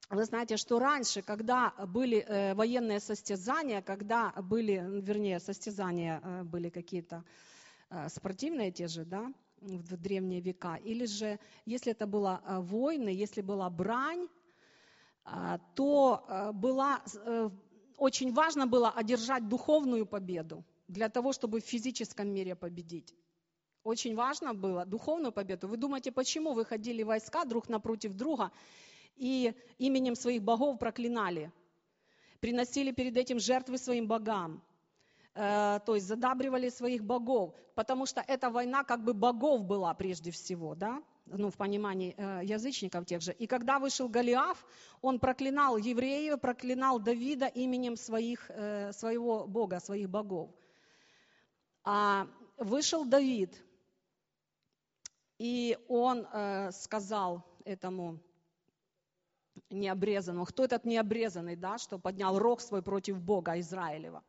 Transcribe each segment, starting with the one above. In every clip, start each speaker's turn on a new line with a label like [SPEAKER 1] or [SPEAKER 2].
[SPEAKER 1] Вы знаете, что раньше, когда были военные состязания, состязания были какие-то спортивные те же, да, в древние века, или же, если это было войны, если была брань, то очень важно было одержать духовную победу для того, чтобы в физическом мире победить. Очень важно было духовную победу. Вы думаете, почему выходили войска друг напротив друга и именем своих богов проклинали? Приносили перед этим жертвы своим богам. То есть задабривали своих богов. Потому что эта война как бы богов была прежде всего, да? В понимании язычников тех же. И когда вышел Голиаф, он проклинал евреев, проклинал Давида именем своего бога, своих богов. А вышел Давид, и он сказал этому необрезанному, кто этот необрезанный, да, что поднял рог свой против Бога Израилева.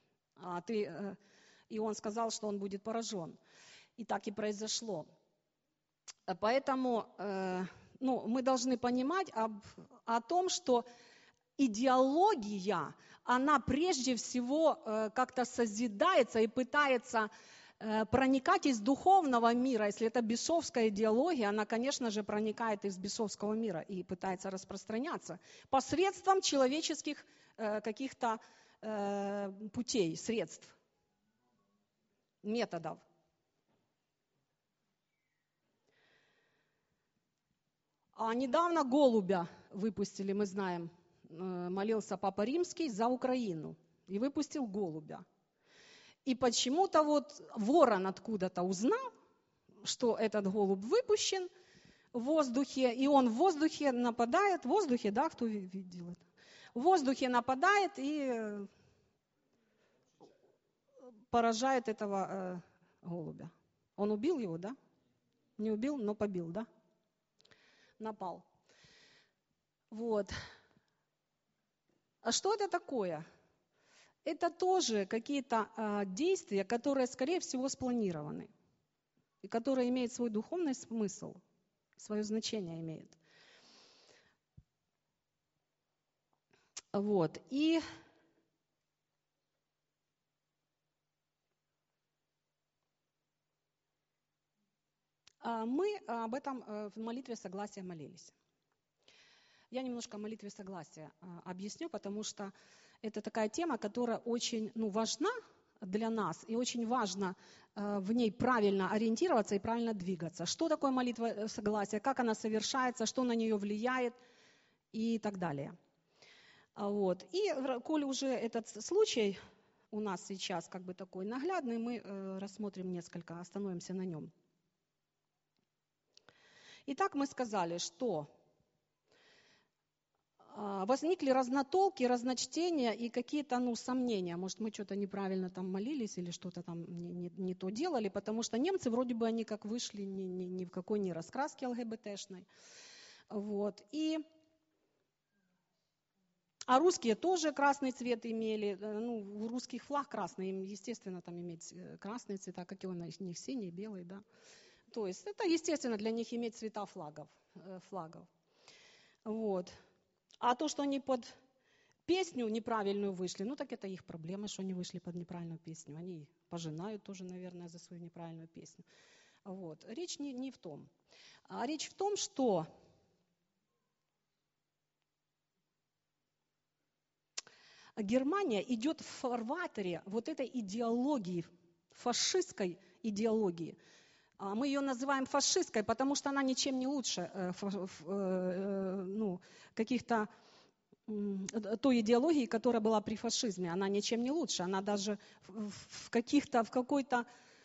[SPEAKER 1] И он сказал, что он будет поражен. И так и произошло. Поэтому мы должны понимать о том, что идеология, она прежде всего как-то созидается и пытается проникать из духовного мира. Если это бесовская идеология, она, конечно же, проникает из бесовского мира и пытается распространяться посредством человеческих каких-то путей, средств, методов. А недавно голубя выпустили, мы знаем, молился Папа Римский за Украину и выпустил голубя. И почему-то ворон откуда-то узнал, что этот голубь выпущен в воздухе, и он в воздухе нападает, в воздухе, да, кто видел это? В воздухе нападает и поражает этого голубя. Он убил его, да? Не убил, но побил, да? Напал. А что это такое? Это тоже какие-то действия, которые, скорее всего, спланированы. И которые имеют свой духовный смысл, свое значение имеют. И мы об этом в молитве согласия молились. Я немножко о молитве согласия объясню, потому что это такая тема, которая очень важна для нас, и очень важно в ней правильно ориентироваться и правильно двигаться. Что такое молитва согласия, как она совершается, что на нее влияет и так далее. И коль уже этот случай у нас сейчас как бы такой наглядный, мы рассмотрим несколько, остановимся на нем. Итак, мы сказали, что возникли разнотолки, разночтения и какие-то сомнения. Может, мы что-то неправильно там молились или что-то там не то делали, потому что немцы вроде бы они как вышли ни в какой не раскраске ЛГБТшной. А русские тоже красный цвет имели. У русских флаг красный, им, естественно, там иметь красные цвета, какие у них синий, белый, да. То есть это, естественно, для них иметь цвета флагов. А то, что они под песню неправильную вышли, так это их проблема, что они вышли под неправильную песню. Они пожинают тоже, наверное, за свою неправильную песню. Речь не в том. А речь в том, что Германия идет в фарватере этой идеологии, фашистской идеологии. Мы ее называем фашистской, потому что она ничем не лучше каких-то той идеологии, которая была при фашизме. Она ничем не лучше. Она даже в какой-то,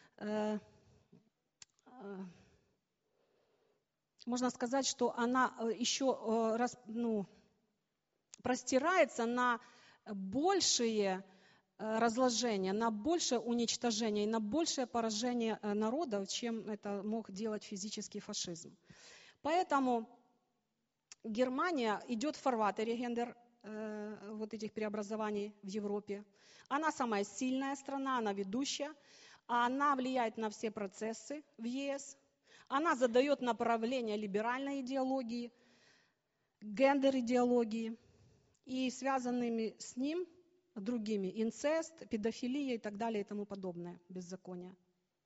[SPEAKER 1] можно сказать, что она еще простирается на большее разложение, на большее уничтожение и на большее поражение народов, чем это мог делать физический фашизм. Поэтому Германия идет в фарватере этих преобразований в Европе. Она самая сильная страна, она ведущая, она влияет на все процессы в ЕС, она задает направление либеральной идеологии. гендер-идеологии и связанными с ним другими: инцест, педофилия и так далее и тому подобное, беззаконие.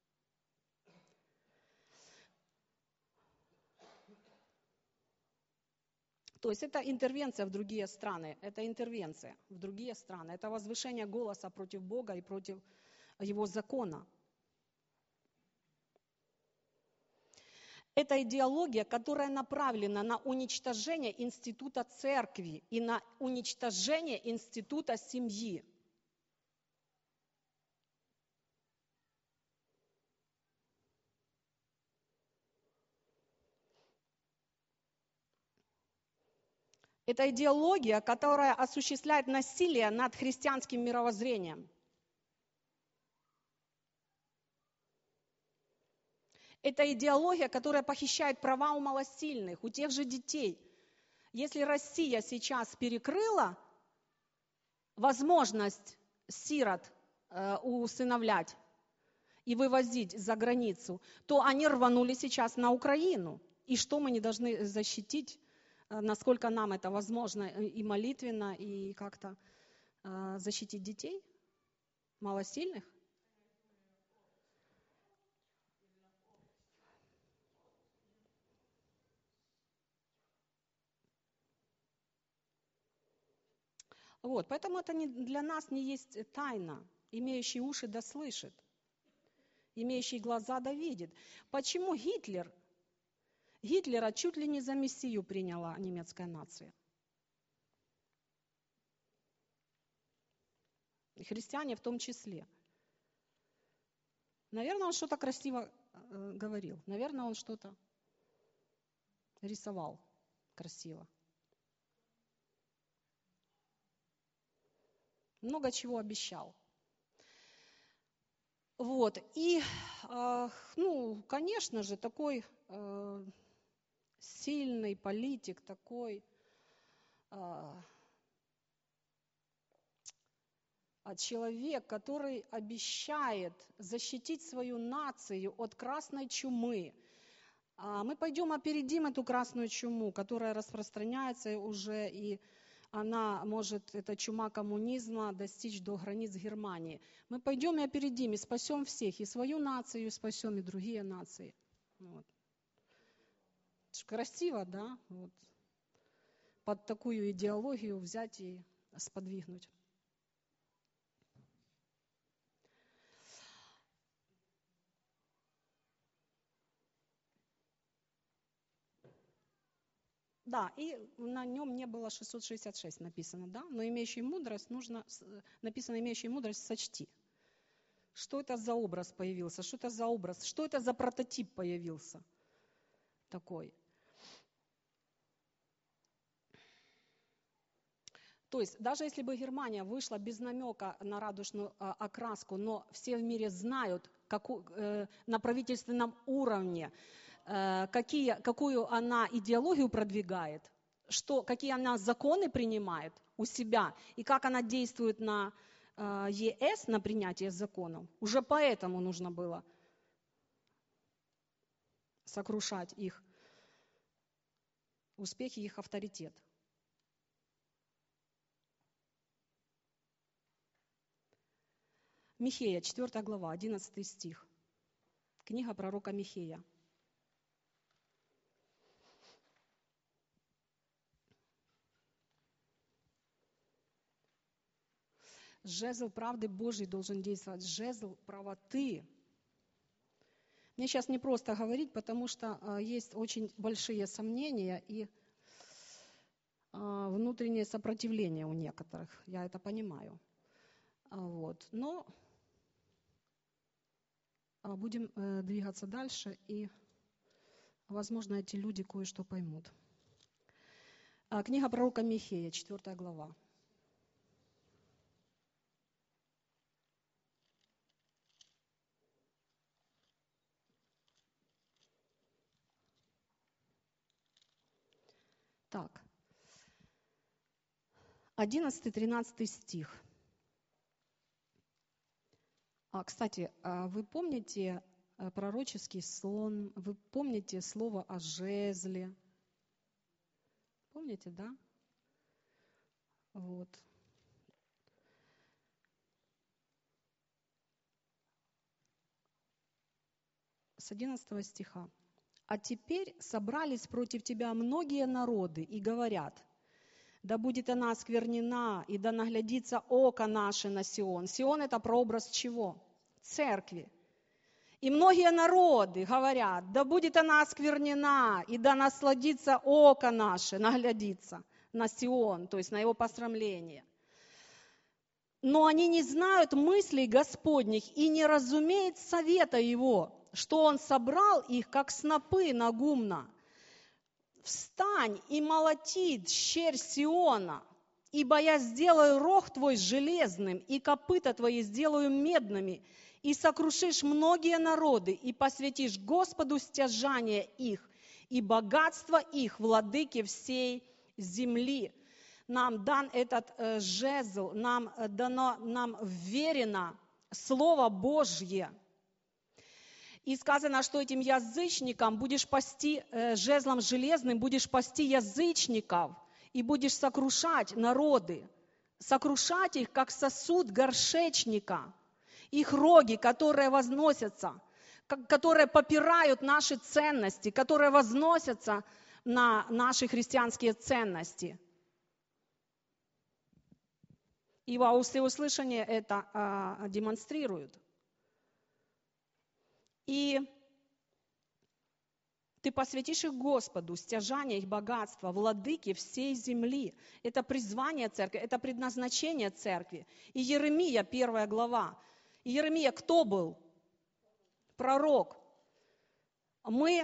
[SPEAKER 1] То есть это интервенция в другие страны, это интервенция в другие страны, это возвышение голоса против Бога и против Его закона. Это идеология, которая направлена на уничтожение института церкви и на уничтожение института семьи. Это идеология, которая осуществляет насилие над христианским мировоззрением. Это идеология, которая похищает права у малосильных, у тех же детей. Если Россия сейчас перекрыла возможность сирот усыновлять и вывозить за границу, то они рванули сейчас на Украину. И что мы не должны защитить, насколько нам это возможно и молитвенно, и как-то защитить детей, малосильных? Вот, поэтому это для нас не есть тайна. Имеющий уши да слышит, имеющий глаза да видит. Почему Гитлера чуть ли не за мессию приняла немецкая нация? И христиане в том числе. Наверное, он что-то красиво говорил. Наверное, он что-то рисовал красиво. Много чего обещал. Вот. И, конечно же, такой сильный политик, такой человек, который обещает защитить свою нацию от красной чумы. Мы пойдем опередим эту красную чуму, которая распространяется уже, и она может, эта чума коммунизма, достичь до границ Германии. Мы пойдем и опередим, и спасем всех, и свою нацию, и спасем, и другие нации. Вот. Красиво, да? Вот. Под такую идеологию взять и сподвигнуть. Да, и на нем не было 666 написано, да, но имеющий мудрость написано имеющий мудрость сочти. Что это за образ появился, что это за образ, что это за прототип появился такой. То есть даже если бы Германия вышла без намека на радужную окраску, но все в мире знают, на правительственном уровне, какую она идеологию продвигает, какие она законы принимает у себя и как она действует на ЕС, на принятие законов, уже поэтому нужно было сокрушать их успехи, их авторитет. Михея, 4 глава, 11 стих. Книга пророка Михея. Жезл правды Божьей должен действовать, жезл правоты. Мне сейчас не просто говорить, потому что есть очень большие сомнения и внутреннее сопротивление у некоторых. Я это понимаю. Вот. Но будем двигаться дальше, и, возможно, эти люди кое-что поймут. Книга пророка Михея, 4 глава. Так, 11-13 стих. Кстати, вы помните пророческий сон, вы помните слово о жезле? Помните, да? Вот. С 11 стиха. «А теперь собрались против тебя многие народы и говорят, да будет она осквернена, и да наглядится око наше на Сион». Сион – это прообраз чего? Церкви. И многие народы говорят, да будет она осквернена, и да насладится око наше, наглядится на Сион, то есть на его посрамление. Но они не знают мыслей Господних и не разумеют совета его, что он собрал их, как снопы на гумна. Встань и молоти, щерь Сиона, ибо я сделаю рог твой железным, и копыта твои сделаю медными, и сокрушишь многие народы, и посвятишь Господу стяжание их, и богатство их, владыки всей земли. Нам дан этот жезл, нам вверено Слово Божье. И сказано, что этим язычникам будешь пасти, жезлом железным будешь пасти язычников, и будешь сокрушать народы, сокрушать их, как сосуд горшечника, их роги, которые возносятся, которые попирают наши ценности, которые возносятся на наши христианские ценности. И во всеуслышание это демонстрируют. И ты посвятишь их Господу, стяжание их богатства, владыки всей земли. Это призвание церкви, это предназначение церкви. И Иеремия, 1 глава. И Иеремия кто был? Пророк. Мы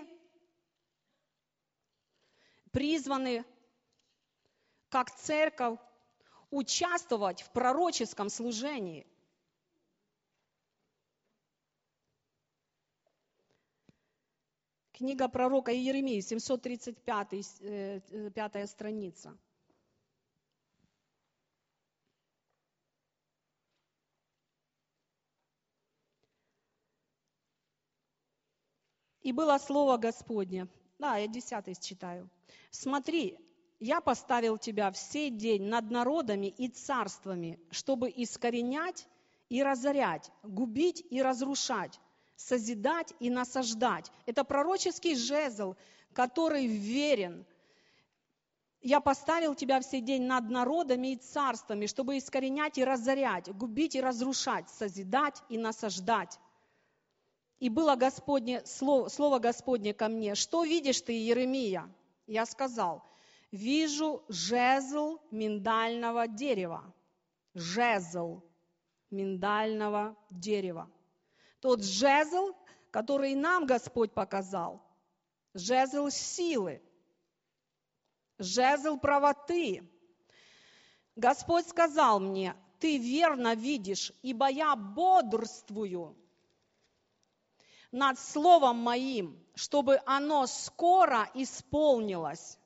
[SPEAKER 1] призваны, как церковь, участвовать в пророческом служении. Книга пророка Иеремии, 735 страница. «И было слово Господне». Да, я 10 читаю. «Смотри, я поставил тебя в сей день над народами и царствами, чтобы искоренять и разорять, губить и разрушать, созидать и насаждать». Это пророческий жезл, который верен. «Я поставил тебя в сей день над народами и царствами, чтобы искоренять и разорять, губить и разрушать, созидать и насаждать». И было слово Господне ко мне: «Что видишь ты, Иеремия?» Я сказал: «Вижу жезл миндального дерева». Жезл миндального дерева. Тот жезл, который нам Господь показал. Жезл силы. Жезл правоты. Господь сказал мне: «Ты верно видишь, ибо я бодрствую над словом моим, чтобы оно скоро исполнилось».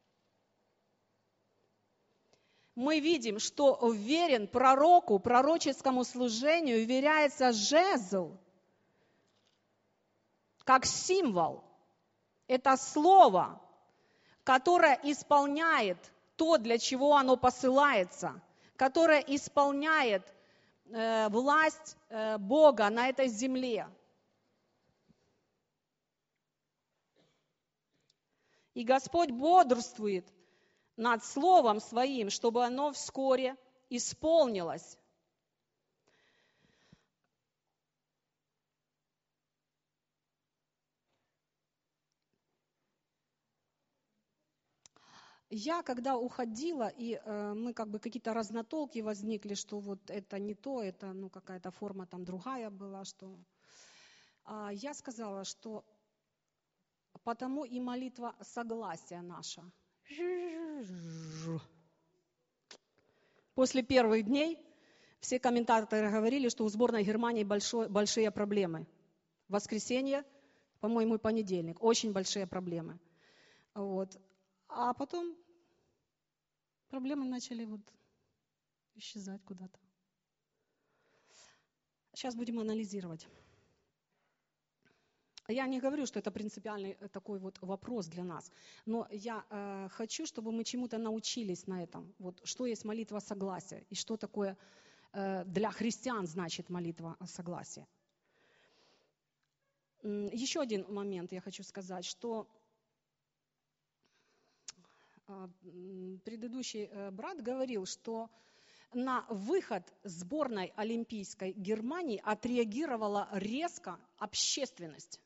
[SPEAKER 1] Мы видим, что верен пророку, пророческому служению веряется жезл, как символ. Это слово, которое исполняет то, для чего оно посылается, которое исполняет власть Бога на этой земле. И Господь бодрствует над Словом Своим, чтобы оно вскоре исполнилось. Я, когда уходила, и мы какие-то разнотолки возникли, что вот это не то, это какая-то форма там другая была, что я сказала, что потому и молитва согласия наша. После первых дней все комментаторы говорили, что у сборной Германии большие проблемы. Воскресенье, по-моему, и понедельник. Очень большие проблемы. Вот. А потом проблемы начали исчезать куда-то. Сейчас будем анализировать. Я не говорю, что это принципиальный такой вот вопрос для нас, но я хочу, чтобы мы чему-то научились на этом. Вот что есть молитва согласия и что такое для христиан значит молитва согласия. Еще один момент я хочу сказать, что предыдущий брат говорил, что на выход сборной олимпийской Германии отреагировала резко общественность.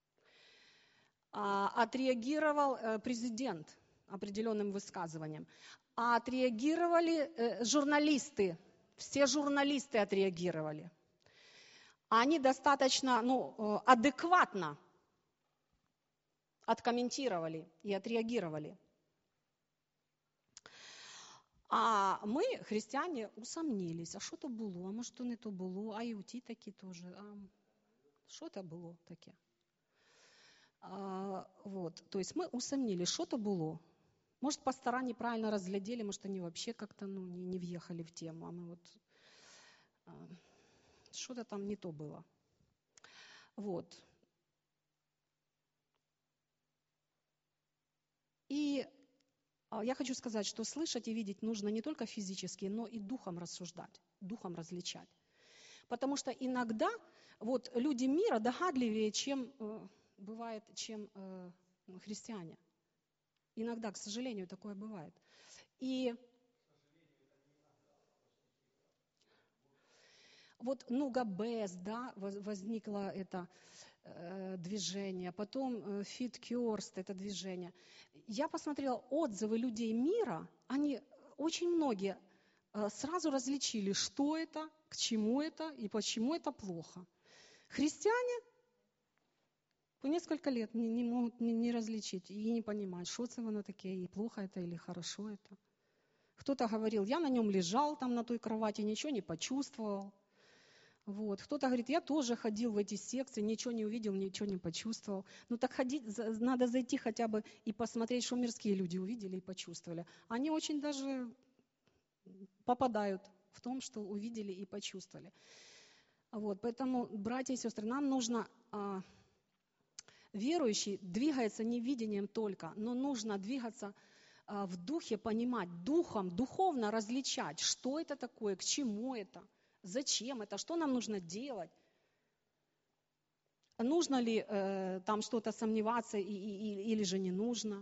[SPEAKER 1] Отреагировал президент определенным высказыванием. Отреагировали журналисты. Все журналисты отреагировали. Они достаточно адекватно откомментировали и отреагировали. А ми, християни, усомнились, а що то було, а може то не то було, а і у ті такі теж, а що то було таке? Вот, то есть мы усомнились, что то было. Может, пастора неправильно разглядели, может, они вообще как-то не въехали в тему, а мы вот что-то там не то было. Вот. И я хочу сказать, что слышать и видеть нужно не только физически, но и духом рассуждать, духом различать. Потому что иногда вот люди мира догадливее, чем бывает, чем христиане. Иногда, к сожалению, такое бывает. И вот Нуга Бес, да, возникло это движение, потом Fit Curst, это движение. Я посмотрела отзывы людей мира, они очень многие сразу различили, что это, к чему это и почему это плохо. Христиане по несколько лет не могут не различить и не понимать, что это оно такое, и плохо это или хорошо это. Кто-то говорил, я на нем лежал там на той кровати, ничего не почувствовал. Вот. Кто-то говорит, я тоже ходил в эти секции, ничего не увидел, ничего не почувствовал. Ну так ходить, надо зайти хотя бы и посмотреть, что мирские люди увидели и почувствовали. Они очень даже попадают в том, что увидели и почувствовали. Вот. Поэтому, братья и сестры, нам нужно... Верующий двигается не видением только, но нужно двигаться в духе, понимать, духом, духовно различать, что это такое, к чему это, зачем это, что нам нужно делать. Нужно ли там что-то сомневаться или же не нужно.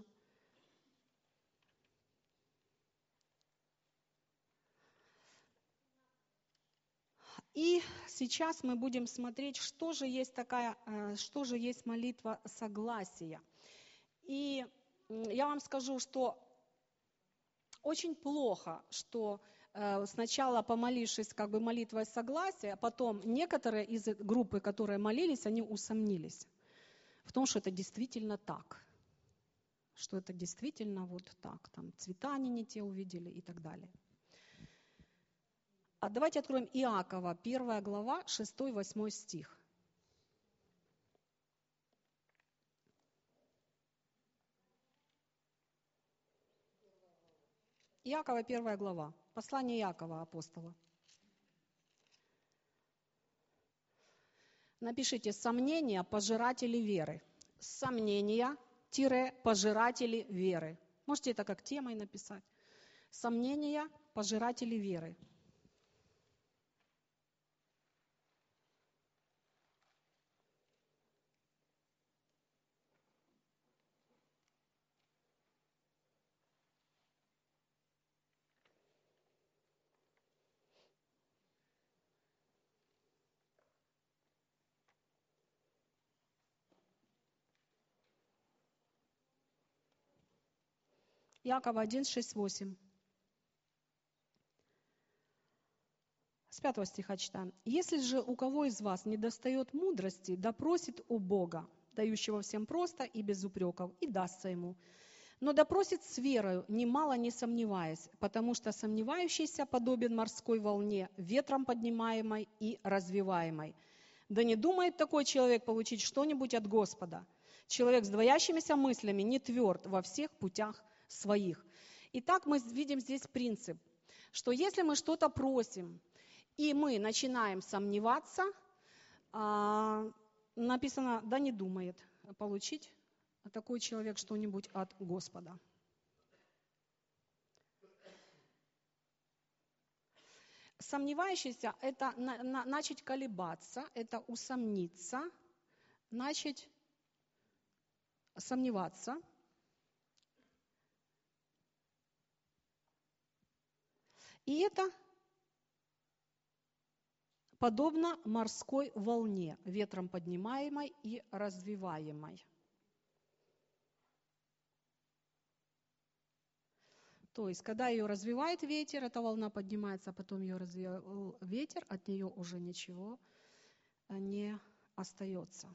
[SPEAKER 1] И сейчас мы будем смотреть, что же есть молитва согласия. И я вам скажу, что очень плохо, что сначала помолившись как бы молитвой согласия, а потом некоторые из группы, которые молились, они усомнились в том, что это действительно так. Что это действительно вот так. Там цвета они не те увидели и так далее. А давайте откроем Иакова, 1 глава, 6-8 стих. Иакова, 1 глава. Послание Иакова, апостола. Напишите «Сомнения, пожиратели веры». Сомнения-пожиратели веры. Можете это как темой написать. Сомнения, пожиратели веры. Иакова 1, 6, 8. С 5 стиха читаем. «Если же у кого из вас недостает мудрости, да просит у Бога, дающего всем просто и без упреков, и дастся ему. Но да просит с верою, немало не сомневаясь, потому что сомневающийся подобен морской волне, ветром поднимаемой и развиваемой. Да не думает такой человек получить что-нибудь от Господа. Человек с двоящимися мыслями не тверд во всех путях своих». Итак, мы видим здесь принцип, что если мы что-то просим, и мы начинаем сомневаться, написано, да не думает получить такой человек что-нибудь от Господа. Сомневающийся – это начать колебаться, это усомниться, начать сомневаться. И это подобно морской волне, ветром поднимаемой и развиваемой. То есть, когда ее развивает ветер, эта волна поднимается, а потом ее развивает ветер, от нее уже ничего не остается.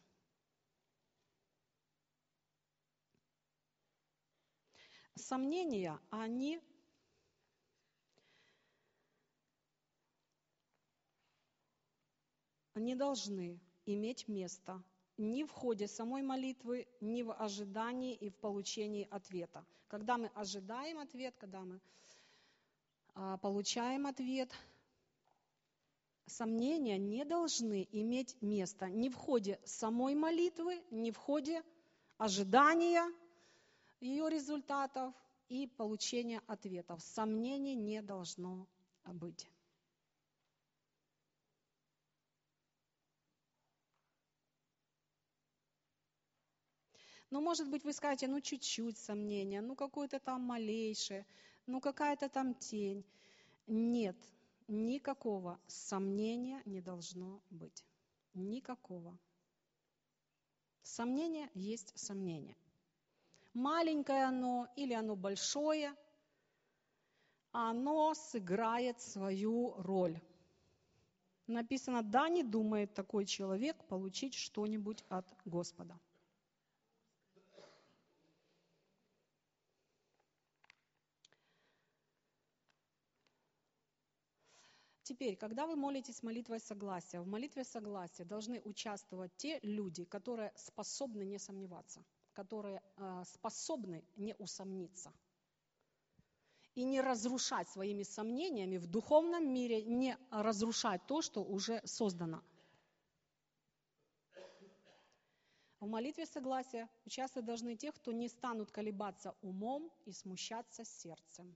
[SPEAKER 1] Сомнения, они не должны иметь места ни в ходе самой молитвы, ни в ожидании и в получении ответа. Когда мы ожидаем ответ, когда мы получаем ответ, сомнения не должны иметь места ни в ходе самой молитвы, ни в ходе ожидания ее результатов и получения ответов. Сомнений не должно быть. Ну, может быть, вы скажете, ну, чуть-чуть сомнения, ну, какое-то там малейшее, ну, какая-то там тень. Нет, никакого сомнения не должно быть. Никакого. Сомнение есть сомнение. Маленькое оно или оно большое, оно сыграет свою роль. Написано, да, не думает такой человек получить что-нибудь от Господа. Теперь, когда вы молитесь молитвой согласия, в молитве согласия должны участвовать те люди, которые способны не сомневаться, которые способны не усомниться и не разрушать своими сомнениями в духовном мире, не разрушать то, что уже создано. В молитве согласия участвовать должны те, кто не станут колебаться умом и смущаться сердцем.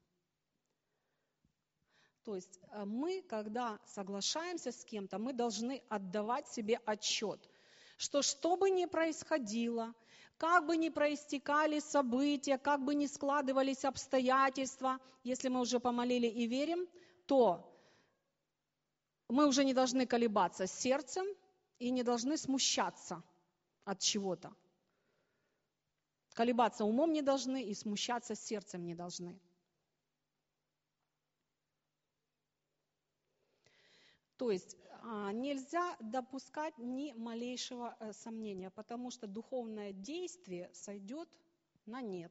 [SPEAKER 1] То есть мы, когда соглашаемся с кем-то, мы должны отдавать себе отчет, что бы ни происходило, как бы ни проистекали события, как бы ни складывались обстоятельства, если мы уже помолили и верим, то мы уже не должны колебаться сердцем и не должны смущаться от чего-то. Колебаться умом не должны и смущаться сердцем не должны. То есть нельзя допускать ни малейшего сомнения, потому что духовное действие сойдет на нет.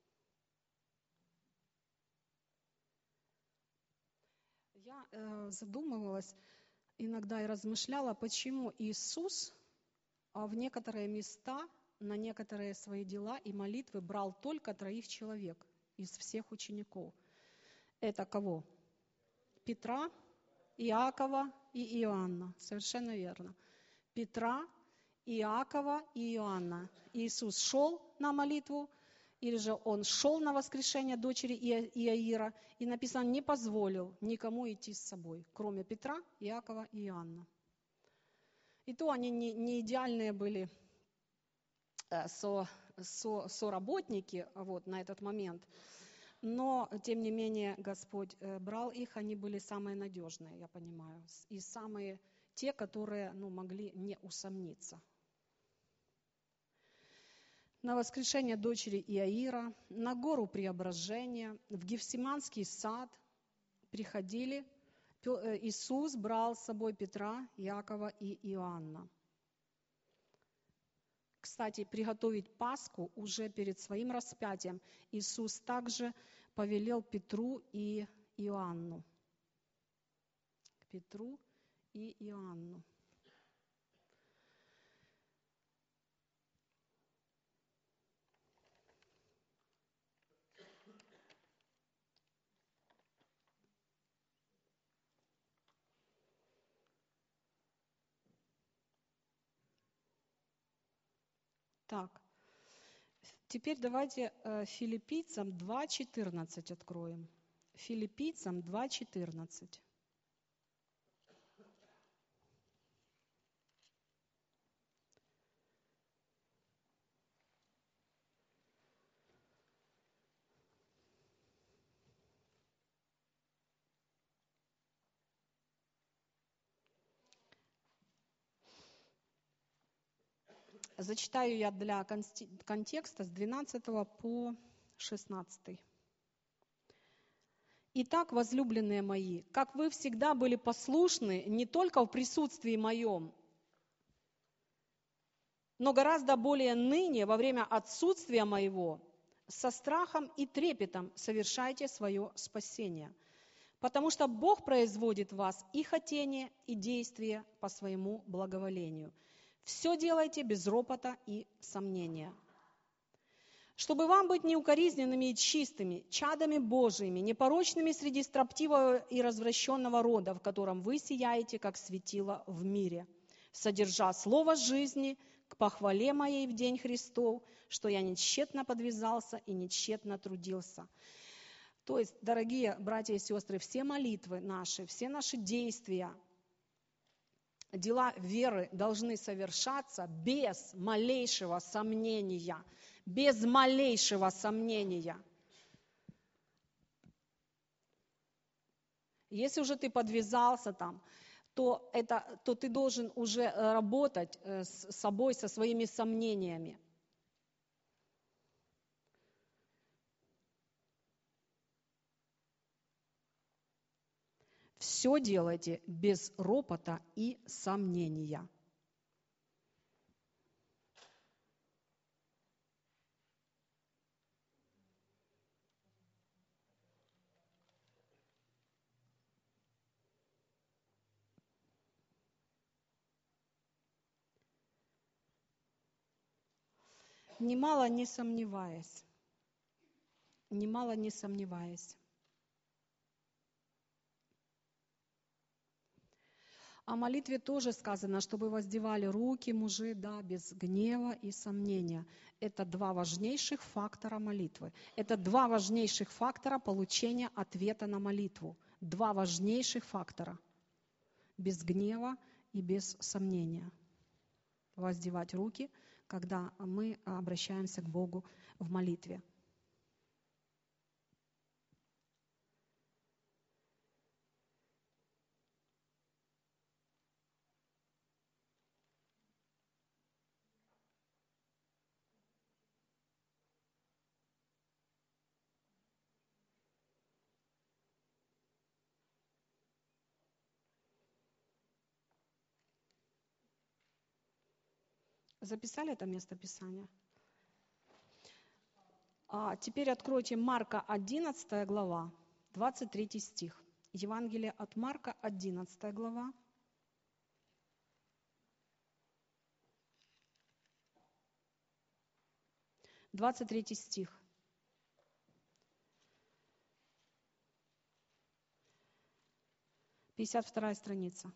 [SPEAKER 1] Я задумывалась иногда и размышляла, почему Иисус в некоторые места, на некоторые свои дела и молитвы брал только 3 человек из всех учеников. Это кого? Петра, Иакова и Иоанна. Совершенно верно. Петра, Иакова и Иоанна. Иисус шел на молитву, или же он шел на воскрешение дочери Иаира, и написано, не позволил никому идти с собой, кроме Петра, Иакова и Иоанна. И то они не идеальные были соработники на этот момент. Но, тем не менее, Господь брал их, они были самые надежные, я понимаю, и самые те, которые могли не усомниться. На воскрешение дочери Иаира, на гору Преображения, в Гефсиманский сад приходили. Иисус брал с собой Петра, Иакова и Иоанна. Кстати, приготовить Пасху уже перед своим распятием Иисус также повелел Петру и Иоанну. Петру и Иоанну. Так, теперь давайте Филиппийцам 2:14 откроем. Филиппийцам 2:14. Зачитаю я для контекста с 12 по 16. «Итак, возлюбленные мои, как вы всегда были послушны не только в присутствии моем, но гораздо более ныне, во время отсутствия моего, со страхом и трепетом совершайте свое спасение, потому что Бог производит в вас и хотение, и действие по своему благоволению. Все делайте без ропота и сомнения. Чтобы вам быть неукоризненными и чистыми, чадами Божиими, непорочными среди строптивого и развращенного рода, в котором вы сияете, как светило в мире, содержа слово жизни к похвале моей в день Христов, что я не тщетно подвязался и не тщетно трудился». То есть, дорогие братья и сестры, все молитвы наши, все наши действия, дела веры должны совершаться без малейшего сомнения. Без малейшего сомнения. Если уже ты подвязался там, то ты должен уже работать с собой, со своими сомнениями. Все делайте без ропота и сомнения. Немало не сомневаясь. Немало не сомневаясь. О молитве тоже сказано, чтобы воздевали руки мужи, да, без гнева и сомнения. Это два важнейших фактора молитвы. Это два важнейших фактора получения ответа на молитву. Два важнейших фактора. Без гнева и без сомнения. Воздевать руки, когда мы обращаемся к Богу в молитве. Записали это место Писания? Теперь откройте Марка 11 глава, 23 стих. Евангелие от Марка, 11 глава. Двадцать третий стих. Пятьдесят вторая страница.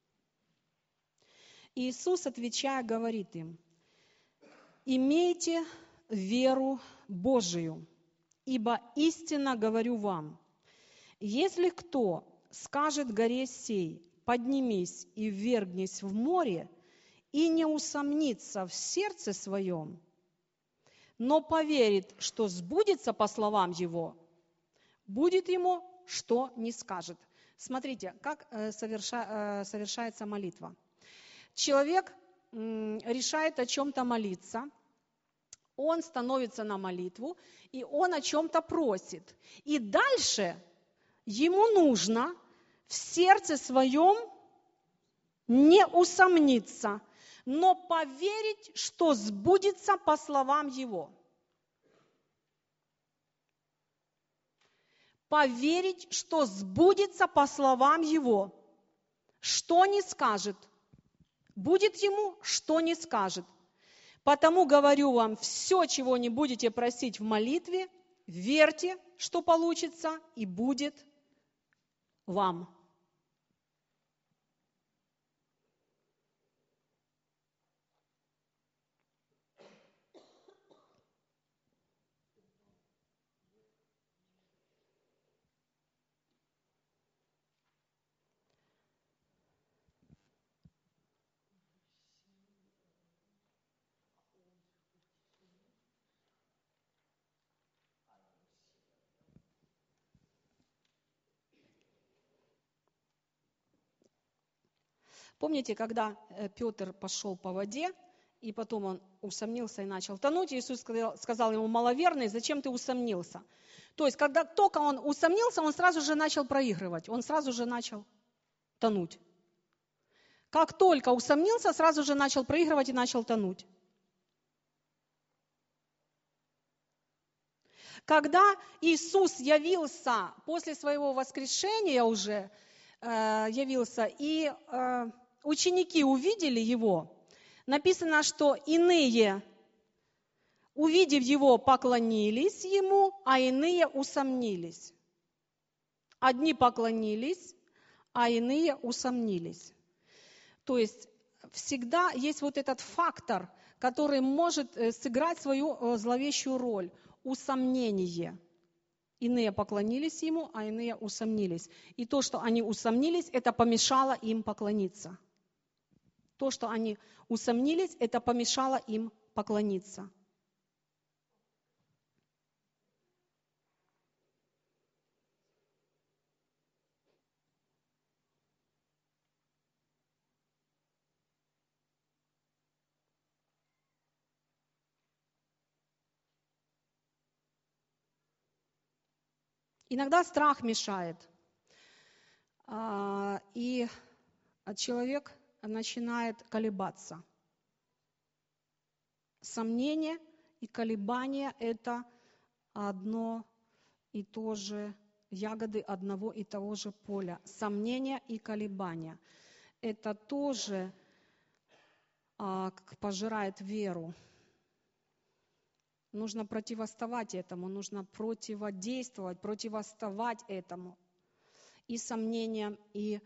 [SPEAKER 1] Иисус, отвечая, говорит им: «Имейте веру Божию, ибо истинно говорю вам, если кто скажет горе сей: поднимись и ввергнись в море, и не усомнится в сердце своем, но поверит, что сбудется по словам его, будет ему, что не скажет». Смотрите, как совершается молитва. Человек решает о чем-то молиться, он становится на молитву, и он о чем-то просит. И дальше ему нужно в сердце своем не усомниться, но поверить, что сбудется по словам его. Поверить, что сбудется по словам его. Что не скажет. Будет ему, что не скажет. Потому говорю вам, все, чего не будете просить в молитве, верьте, что получится, и будет вам. Помните, когда Петр пошел по воде, и потом он усомнился и начал тонуть, Иисус сказал ему: маловерный, зачем ты усомнился? То есть, когда только он усомнился, он сразу же начал проигрывать, он сразу же начал тонуть. Как только усомнился, сразу же начал проигрывать и начал тонуть. Когда Иисус явился после своего воскрешения уже, явился, и ученики увидели Его, написано, что иные, увидев Его, поклонились Ему, а иные усомнились. Одни поклонились, а иные усомнились. То есть всегда есть вот этот фактор, который может сыграть свою зловещую роль – усомнение. Иные поклонились Ему, а иные усомнились. И то, что они усомнились, это помешало им поклониться. То, что они усомнились, это помешало им поклониться. Иногда страх мешает, и человек начинает колебаться. Сомнение и колебания – это одно и то же, ягоды одного и того же поля. Сомнения и колебания – это тоже пожирает веру. Нужно противоставать этому, нужно противодействовать, противоставать этому и сомнениям, и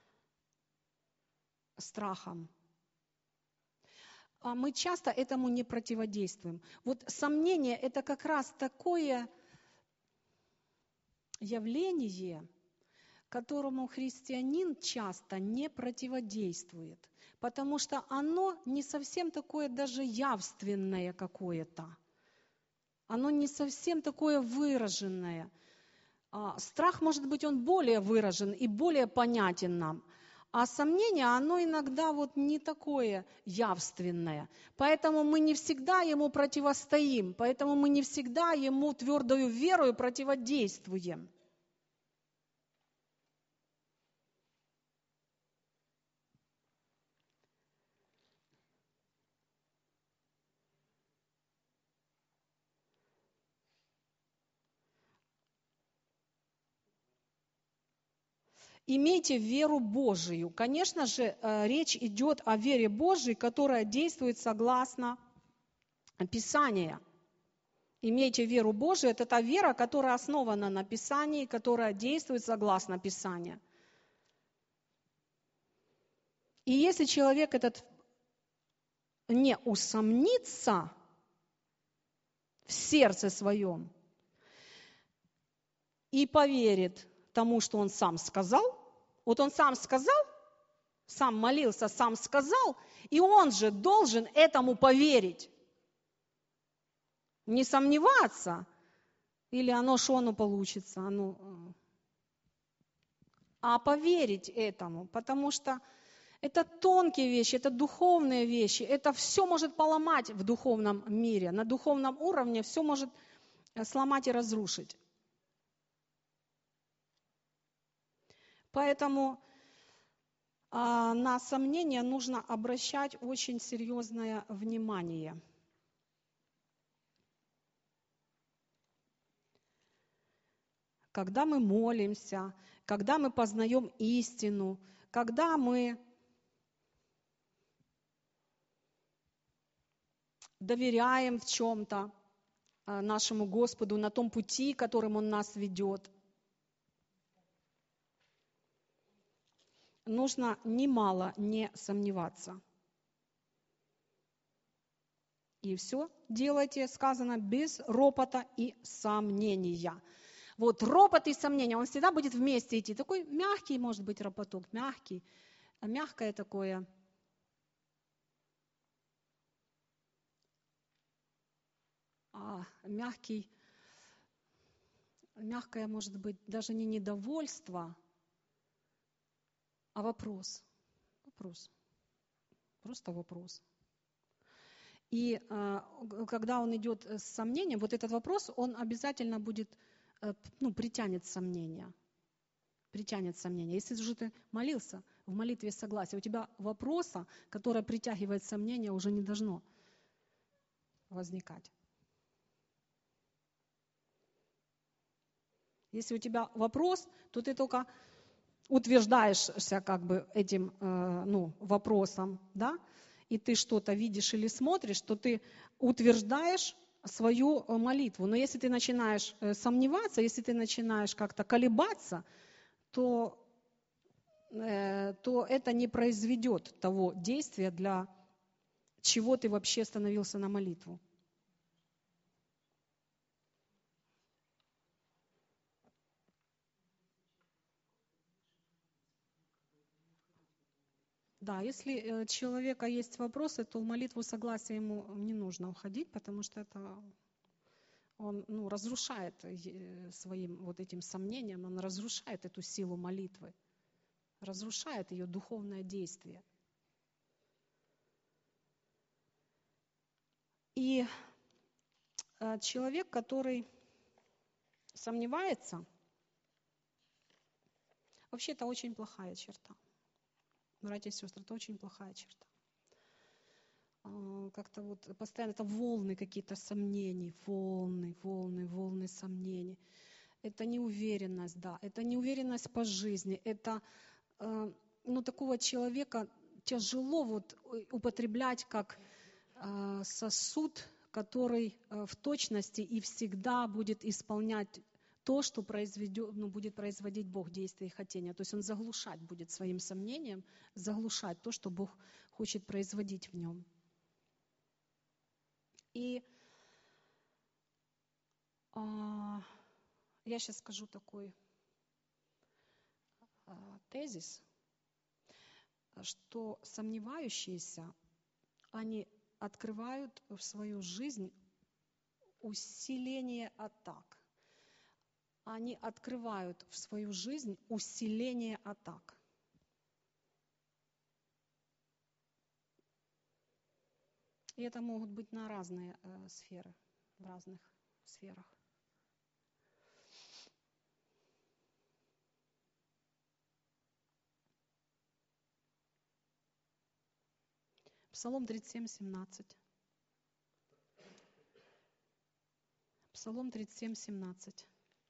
[SPEAKER 1] страхам. А мы часто этому не противодействуем. Вот сомнение – это как раз такое явление, которому христианин часто не противодействует, потому что оно не совсем такое даже явственное какое-то. Оно не совсем такое выраженное. Страх, может быть, он более выражен и более понятен нам. А сомнение, оно иногда вот не такое явственное. Поэтому мы не всегда ему противостоим, поэтому мы не всегда ему твердою верою противодействуем. Имейте веру Божию. Конечно же, речь идет о вере Божией, которая действует согласно Писанию. Имейте веру Божию – это та вера, которая основана на Писании, которая действует согласно Писанию. И если человек этот не усомнится в сердце своем и поверит тому, что он сам сказал, вот он сам сказал, сам молился, сам сказал, и он же должен этому поверить. Не сомневаться, или оно что оно получится, а поверить этому, потому что это тонкие вещи, это духовные вещи, это все может поломать в духовном мире, на духовном уровне все может сломать и разрушить. Поэтому на сомнения нужно обращать очень серьезное внимание. Когда мы молимся, когда мы познаем истину, когда мы доверяем в чем-то нашему Господу, на том пути, которым Он нас ведет, нужно немало не сомневаться. И все делайте, сказано, без ропота и сомнения. Вот ропот и сомнения, он всегда будет вместе идти. Такой мягкий, может быть, ропоток, мягкий, мягкое такое. Мягкое, может быть, даже не недовольство, а вопрос. Вопрос. Просто вопрос. И когда он идет с сомнением, вот этот вопрос, он обязательно будет, притянет сомнения. Притянет сомнения. Если же ты молился в молитве согласия, у тебя вопроса, который притягивает сомнения, уже не должно возникать. Если у тебя вопрос, то ты только утверждаешься как бы этим вопросом, да, и ты что-то видишь или смотришь, то ты утверждаешь свою молитву. Но если ты начинаешь сомневаться, если ты начинаешь как-то колебаться, то это не произведет того действия, для чего ты вообще становился на молитву. Да, если у человека есть вопросы, то в молитву согласия ему не нужно уходить, потому что это он разрушает своим вот этим сомнением, он разрушает эту силу молитвы, разрушает ее духовное действие. И человек, который сомневается, вообще это очень плохая черта. Братья и сестры, это очень плохая черта. Как-то вот постоянно это волны какие-то сомнений, волны сомнений. Это неуверенность, да, это неуверенность по жизни. Это, такого человека тяжело вот употреблять как сосуд, который в точности и всегда будет исполнять то, что будет производить Бог, действия и хотения. То есть он заглушать будет своим сомнением, заглушать то, что Бог хочет производить в нем. И я сейчас скажу такой тезис, что сомневающиеся, они открывают в свою жизнь усиление атак. Они открывают в свою жизнь усиление атак. И это могут быть на разные сферы, в разных сферах. Псалом 37:17. Псалом 37:17.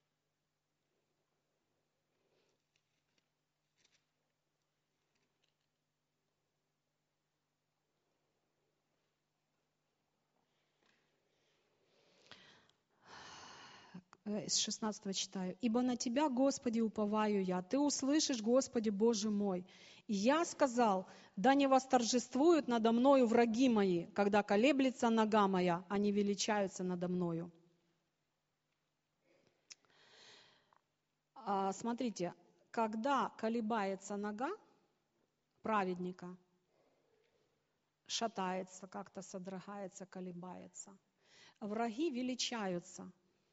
[SPEAKER 1] С 16 читаю. «Ибо на Тебя, Господи, уповаю я. Ты услышишь, Господи, Боже мой. И я сказал, да не восторжествуют надо мною враги мои, когда колеблется нога моя, они величаются надо мною». Смотрите, когда колебается нога праведника, шатается, как-то содрогается, колебается, враги величаются.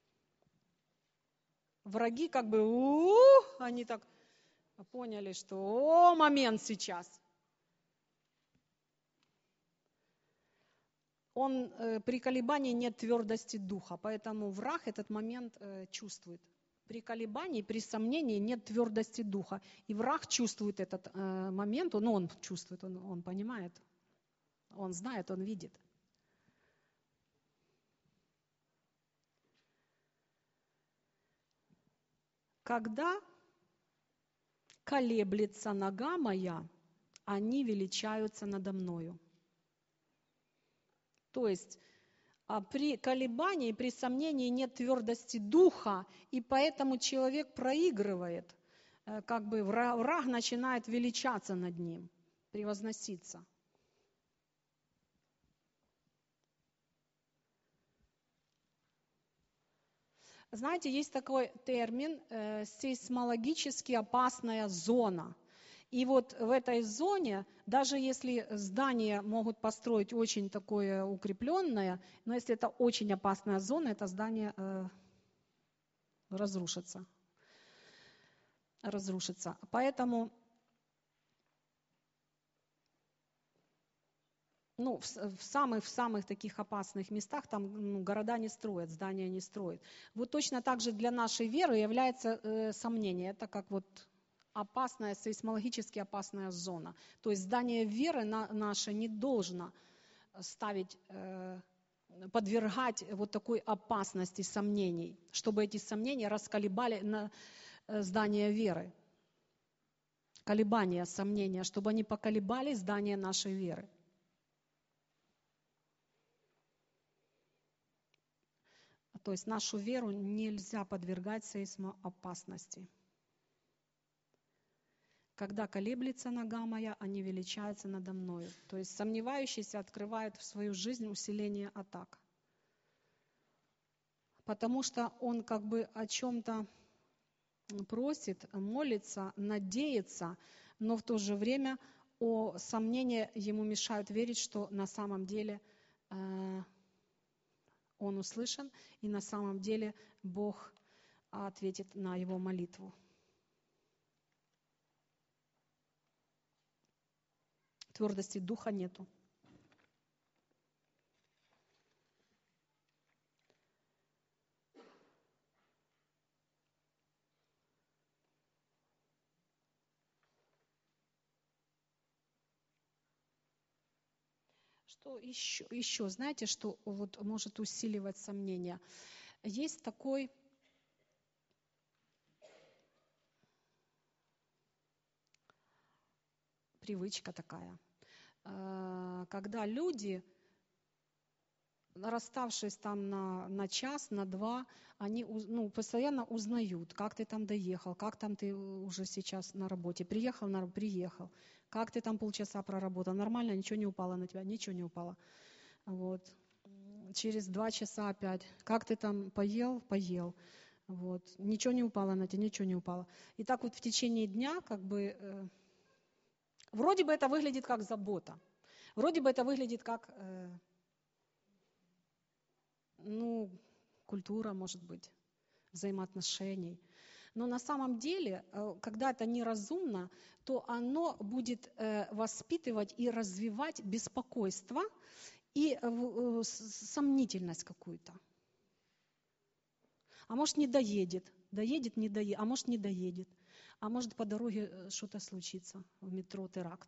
[SPEAKER 1] Враги как бы, они так поняли, что момент сейчас. При колебании нет твердости духа, поэтому враг этот момент чувствует. При колебании, при сомнении нет твердости духа. И враг чувствует этот момент, он чувствует, он понимает, он знает, он видит. Когда колеблется нога моя, они величаются надо мною. То есть при колебании, при сомнении нет твердости духа, и поэтому человек проигрывает. Как бы враг начинает величаться над ним, превозноситься. Знаете, есть такой термин сейсмологически опасная зона. И вот в этой зоне, даже если здание могут построить очень такое укрепленное, но если это очень опасная зона, это здание разрушится. Поэтому в самых таких опасных местах там города не строят, здания не строят. Вот точно так же для нашей веры является сомнение. Это как вот опасная, сейсмологически опасная зона. То есть здание веры наше не должно подвергать вот такой опасности сомнений, чтобы эти сомнения расколебали на здание веры. Колебания, сомнения, чтобы они поколебали здание нашей веры. То есть нашу веру нельзя подвергать сейсмоопасности. Когда колеблется нога моя, они величаются надо мною. То есть сомневающийся открывает в свою жизнь усиление атак. Потому что он как бы о чем-то просит, молится, надеется, но в то же время сомнения ему мешают верить, что на самом деле он услышан, и на самом деле Бог ответит на его молитву. Твердости духа нету. Что еще? Знаете, что вот может усиливать сомнения? Есть такой привычка такая, когда люди, расставшись там на час, на два, они постоянно узнают, как ты там доехал, как там ты уже сейчас на работе, приехал, как ты там полчаса проработал, нормально, ничего не упало на тебя, ничего не упало. Вот. Через 2 часа опять, как ты там поел, вот. Ничего не упало на тебя, ничего не упало. И так вот в течение дня как бы вроде бы это выглядит как забота, вроде бы это выглядит как культура, может быть, взаимоотношений. Но на самом деле, когда это неразумно, то оно будет воспитывать и развивать беспокойство и сомнительность какую-то. А может, не доедет, не доедет, а может, не доедет. А может, по дороге что-то случится, в метро теракт.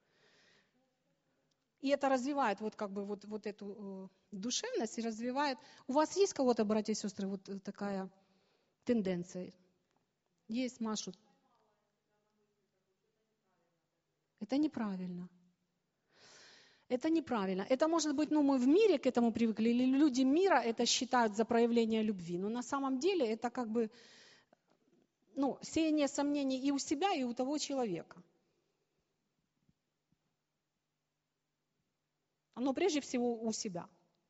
[SPEAKER 1] И это развивает вот эту душевность и развивает. У вас есть кого-то, братья и сестры, вот такая тенденция? Есть, машут. Это неправильно. Это неправильно. Это может быть, мы в мире к этому привыкли, или люди мира это считают за проявление любви. Но на самом деле это как бы, сеяние сомнений и у себя, и у того человека. Оно прежде всего у себя.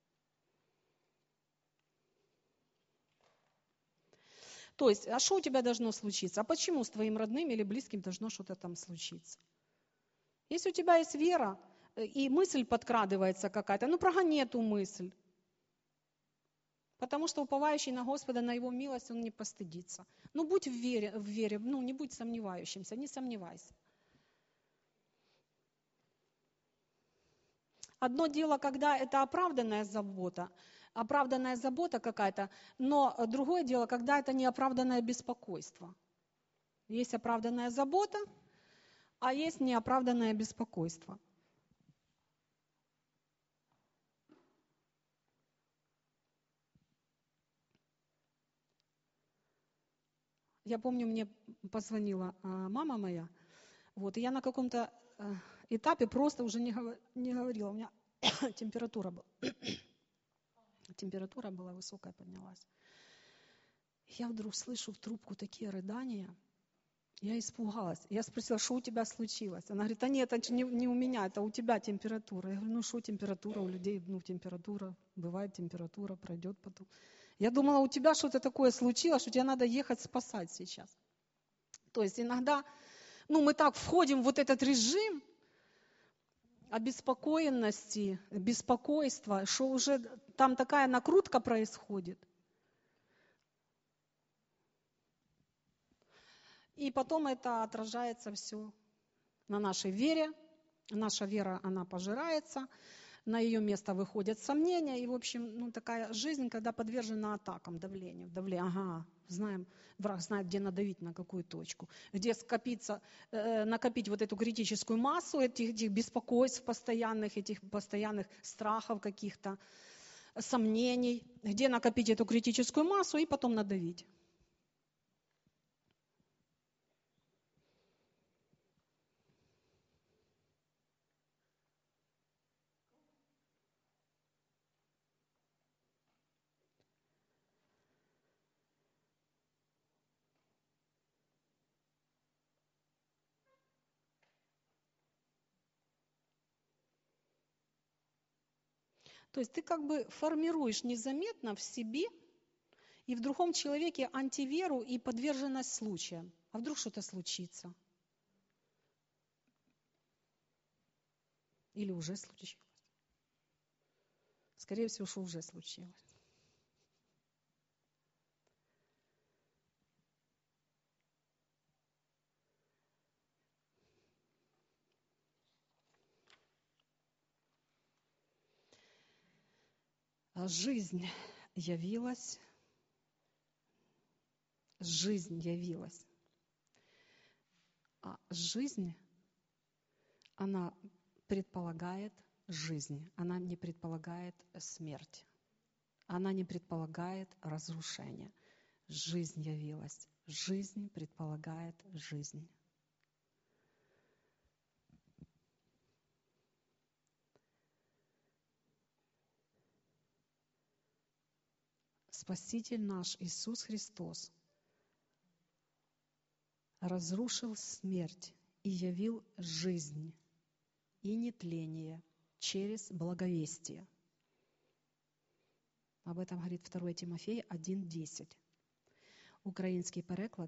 [SPEAKER 1] То есть, а что у тебя должно случиться? А почему с твоим родным или близким должно что-то там случиться? Если у тебя есть вера, и мысль подкрадывается какая-то, прогони эту мысль. Потому что уповающий на Господа, на Его милость, он не постыдится. Будь в вере, не будь сомневающимся, не сомневайся. Одно дело, когда это оправданная забота какая-то, но другое дело, когда это неоправданное беспокойство. Есть оправданная забота, а есть неоправданное беспокойство. Я помню, мне позвонила мама моя, и я на каком-то этапе просто уже не говорила. У меня температура была высокая, поднялась. Я вдруг слышу в трубку такие рыдания. Я испугалась. Я спросила, что у тебя случилось? Она говорит, нет, это не у меня, это у тебя температура. Я говорю, что температура у людей? Температура, бывает температура, пройдет потом. Я думала, у тебя что-то такое случилось, что тебе надо ехать спасать сейчас. То есть иногда, мы так входим в вот этот режим обеспокоенности, беспокойства, что уже там такая накрутка происходит. И потом это отражается все на нашей вере. Наша вера, она пожирается. на ее место выходят сомнения, и, в общем, такая жизнь, когда подвержена атакам, давлению. Знаем, враг знает, где надавить, на какую точку, где накопить вот эту критическую массу этих беспокойств постоянных, этих постоянных страхов каких-то, сомнений, где накопить эту критическую массу и потом надавить. То есть ты как бы формируешь незаметно в себе и в другом человеке антиверу и подверженность случаям. А вдруг что-то случится? Или уже случилось? Скорее всего, что уже случилось. Жизнь явилась. А жизнь, она предполагает жизнь, она не предполагает смерть, она не предполагает разрушение. Жизнь явилась. Жизнь предполагает жизнь. Спаситель наш Иисус Христос разрушил смерть и явил жизнь и нетление через благовестие. Об этом говорит 2 Тимофея 1:10. Український переклад.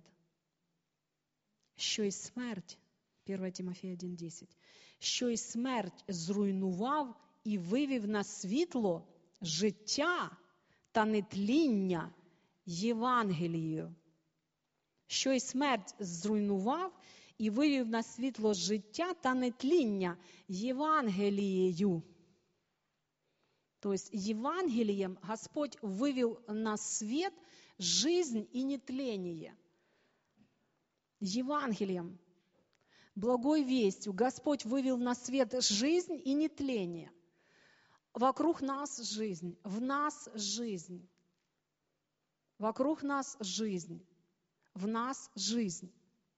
[SPEAKER 1] Що й смерть, 1 Тимофея 1:10, що й смерть зруйнував і вивів на світло життя та нетління Євангелією. Що й смерть зруйнував і вивів на світло життя та нетління Євангелією. То есть Евангелием Господь вывел на свет жизнь и нетление. Евангелием, благой вестью Господь вывел на свет жизнь и нетление. Вокруг нас жизнь, в нас жизнь. Вокруг нас жизнь, в нас жизнь.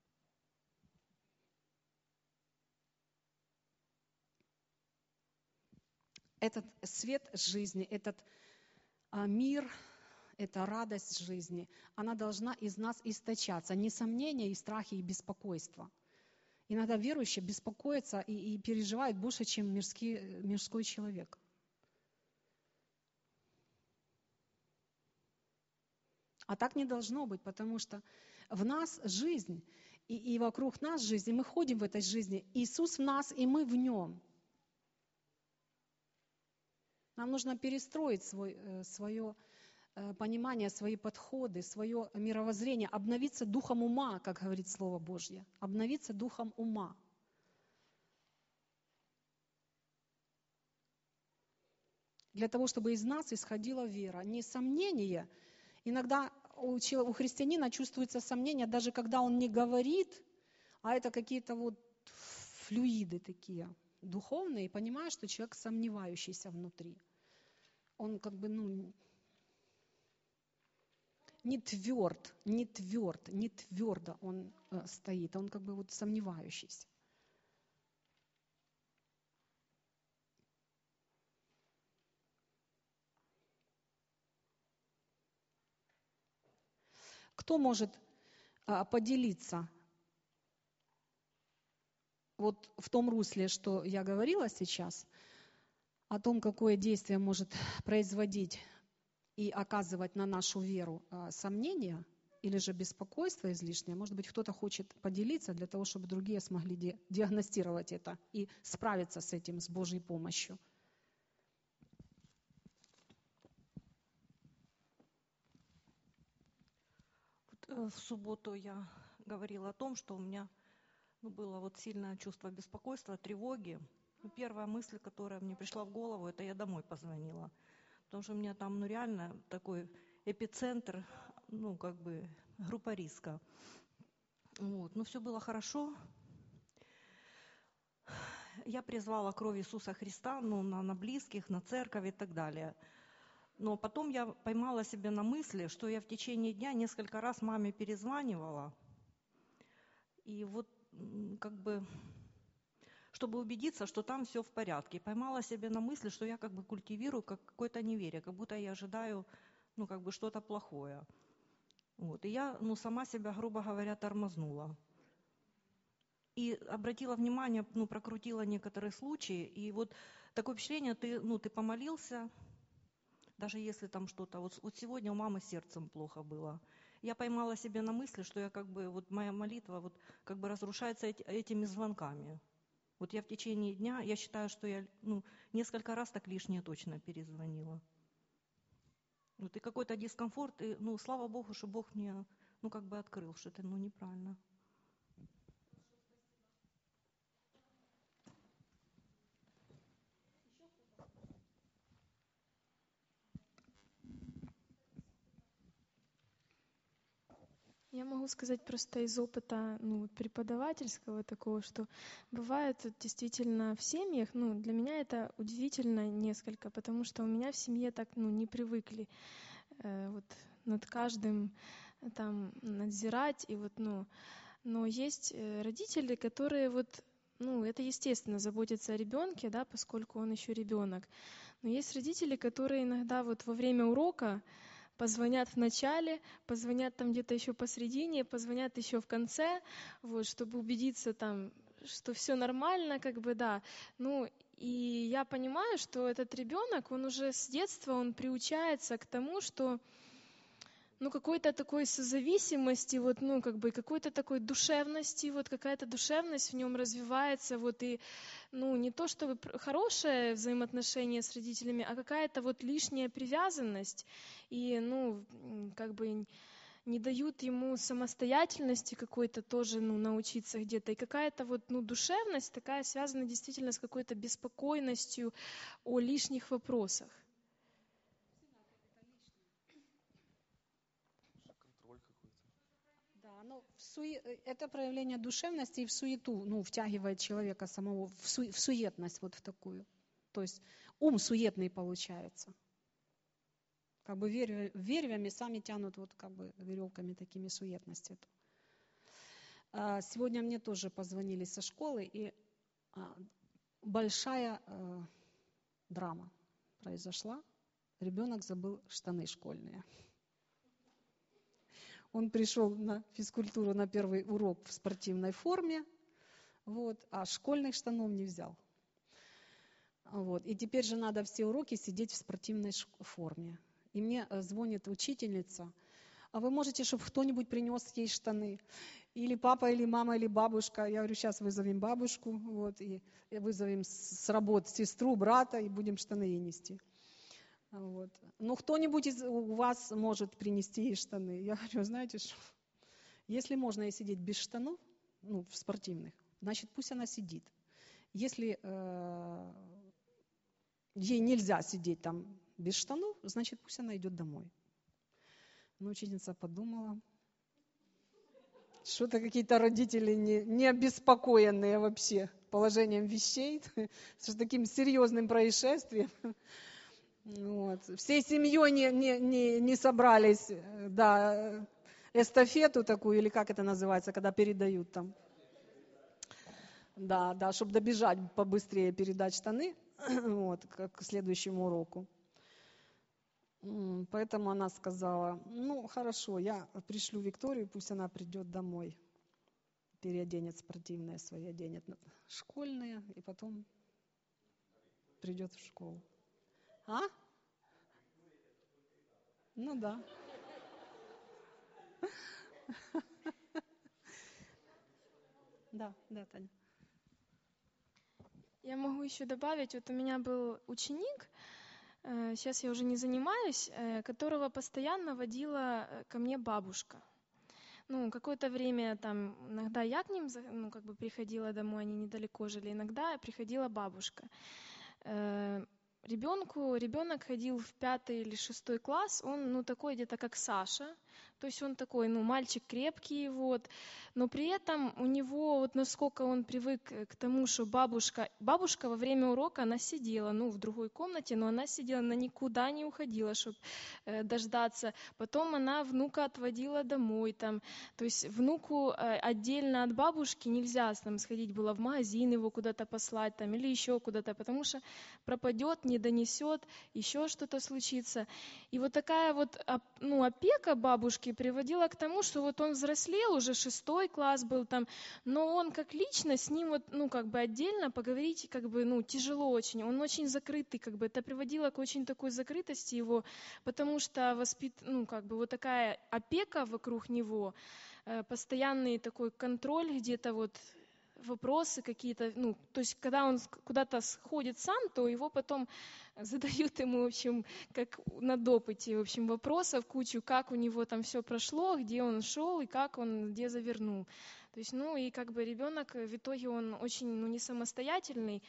[SPEAKER 1] Этот свет жизни, этот мир, эта радость жизни, она должна из нас источаться. Не сомнения и страхи и беспокойство. Иногда верующий беспокоится и переживает больше, чем мирской человек. А так не должно быть, потому что в нас жизнь, и вокруг нас жизнь, и мы ходим в этой жизни. Иисус в нас, и мы в Нем. Нам нужно перестроить свое понимание, свои подходы, свое мировоззрение, обновиться духом ума, как говорит Слово Божье. Обновиться духом ума. Для того, чтобы из нас исходила вера. Не сомнение. Иногда у христианина чувствуется сомнение, даже когда он не говорит, а это какие-то вот флюиды такие духовные, и понимаешь, что человек сомневающийся внутри. Он как бы, не твердо он стоит, он как бы вот сомневающийся. Кто может поделиться вот в том русле, что я говорила сейчас, о том, какое действие может производить и оказывать на нашу веру сомнения или же беспокойство излишнее? Может быть, кто-то хочет поделиться для того, чтобы другие смогли диагностировать это и справиться с этим с Божьей помощью.
[SPEAKER 2] В субботу я говорила о том, что у меня было вот сильное чувство беспокойства, тревоги. Первая мысль, которая мне пришла в голову, это я домой позвонила. Потому что у меня там, реально такой эпицентр, группа риска. Вот. Но все было хорошо. Я призвала кровь Иисуса Христа, на близких, на церковь и так далее. Но потом я поймала себя на мысли, что я в течение дня несколько раз маме перезванивала. И вот чтобы убедиться, что там все в порядке. И поймала себя на мысли, что я культивирую какое-то неверие, как будто я ожидаю что-то плохое. Вот. И я сама себя, грубо говоря, тормознула. И обратила внимание, прокрутила некоторые случаи. И вот такое впечатление, ты помолился, даже если там что-то. Вот сегодня у мамы сердцем плохо было. Я поймала себя на мысли, что я моя молитва разрушается этими звонками. Вот я в течение дня, я считаю, что я несколько раз так лишнее точно перезвонила. Вот и какой-то дискомфорт, и слава Богу, что Бог мне открыл, что это неправильно.
[SPEAKER 3] Я могу сказать просто из опыта преподавательского такого, что бывает действительно в семьях, для меня это удивительно несколько, потому что у меня в семье так не привыкли над каждым там надзирать, но есть родители, которые это естественно, заботятся о ребенке, да, поскольку он еще ребенок. Но есть родители, которые иногда во время урока позвонят в начале, позвонят там где-то еще посредине, позвонят еще в конце, чтобы убедиться там, что все нормально, да. И я понимаю, что этот ребенок, он уже с детства, он приучается к тому, что какой-то такой созависимости, какой-то такой душевности, какая-то душевность в нем развивается, и, не то чтобы хорошее взаимоотношение с родителями, а какая-то лишняя привязанность, и, не дают ему самостоятельности какой-то тоже, научиться где-то, и какая-то душевность такая связана действительно с какой-то беспокойностью о лишних вопросах.
[SPEAKER 1] Это проявление душевности и в суету, втягивает человека самого в суетность в такую. То есть ум суетный получается. Вервями сами тянут веревками такими суетность эту. Сегодня мне тоже позвонили со школы, и большая драма произошла. Ребенок забыл штаны школьные. Он пришел на физкультуру на первый урок в спортивной форме, а школьных штанов не взял. И теперь же надо все уроки сидеть в спортивной форме. И мне звонит учительница: а вы можете, чтобы кто-нибудь принес ей штаны? Или папа, или мама, или бабушка. Я говорю, сейчас вызовем бабушку, и вызовем с работы сестру, брата, и будем штаны ей нести. Но кто-нибудь у вас может принести ей штаны. Я говорю, знаете что, если можно ей сидеть без штанов, в спортивных, значит пусть она сидит. Если ей нельзя сидеть там без штанов, значит пусть она идет домой. Но ученица подумала, что-то какие-то родители не обеспокоенные вообще положением вещей, с таким серьезным происшествием. Всей семьей не собрались, да, эстафету такую, или как это называется, когда передают там. Да, чтобы добежать побыстрее, передать штаны, к следующему уроку. Поэтому она сказала, хорошо, я пришлю Викторию, пусть она придет домой, переоденет спортивные свои, оденет школьные, и потом придет в школу. А? Да. Да, Таня.
[SPEAKER 3] Я могу еще добавить, у меня был ученик, сейчас я уже не занимаюсь, которого постоянно водила ко мне бабушка. какое-то время там иногда я к ним приходила домой, они недалеко жили, иногда приходила бабушка. Ребенок ходил в 5 или 6 класс, он такой где-то как Саша, то есть он такой, мальчик крепкий, но при этом у него, насколько он привык к тому, что бабушка во время урока, она сидела, в другой комнате, но она сидела, она никуда не уходила, чтобы дождаться. Потом она внука отводила домой, то есть внуку отдельно от бабушки нельзя сходить было в магазин, его куда-то послать или еще куда-то, потому что пропадет, не донесет, еще что-то случится. И такая опека бабушки приводила к тому, что он взрослел, уже 6 класс был но он как личность, с ним отдельно поговорить тяжело очень. Он очень закрытый, это приводило к очень такой закрытости его, потому что такая опека вокруг него, постоянный такой контроль где-то вопросы какие-то, то есть когда он куда-то сходит сам, то его потом задают ему, в общем, как на допыте, в общем, вопросов кучу, как у него там все прошло, где он шел и как он где завернул. То есть, и ребенок в итоге он очень, не самостоятельный,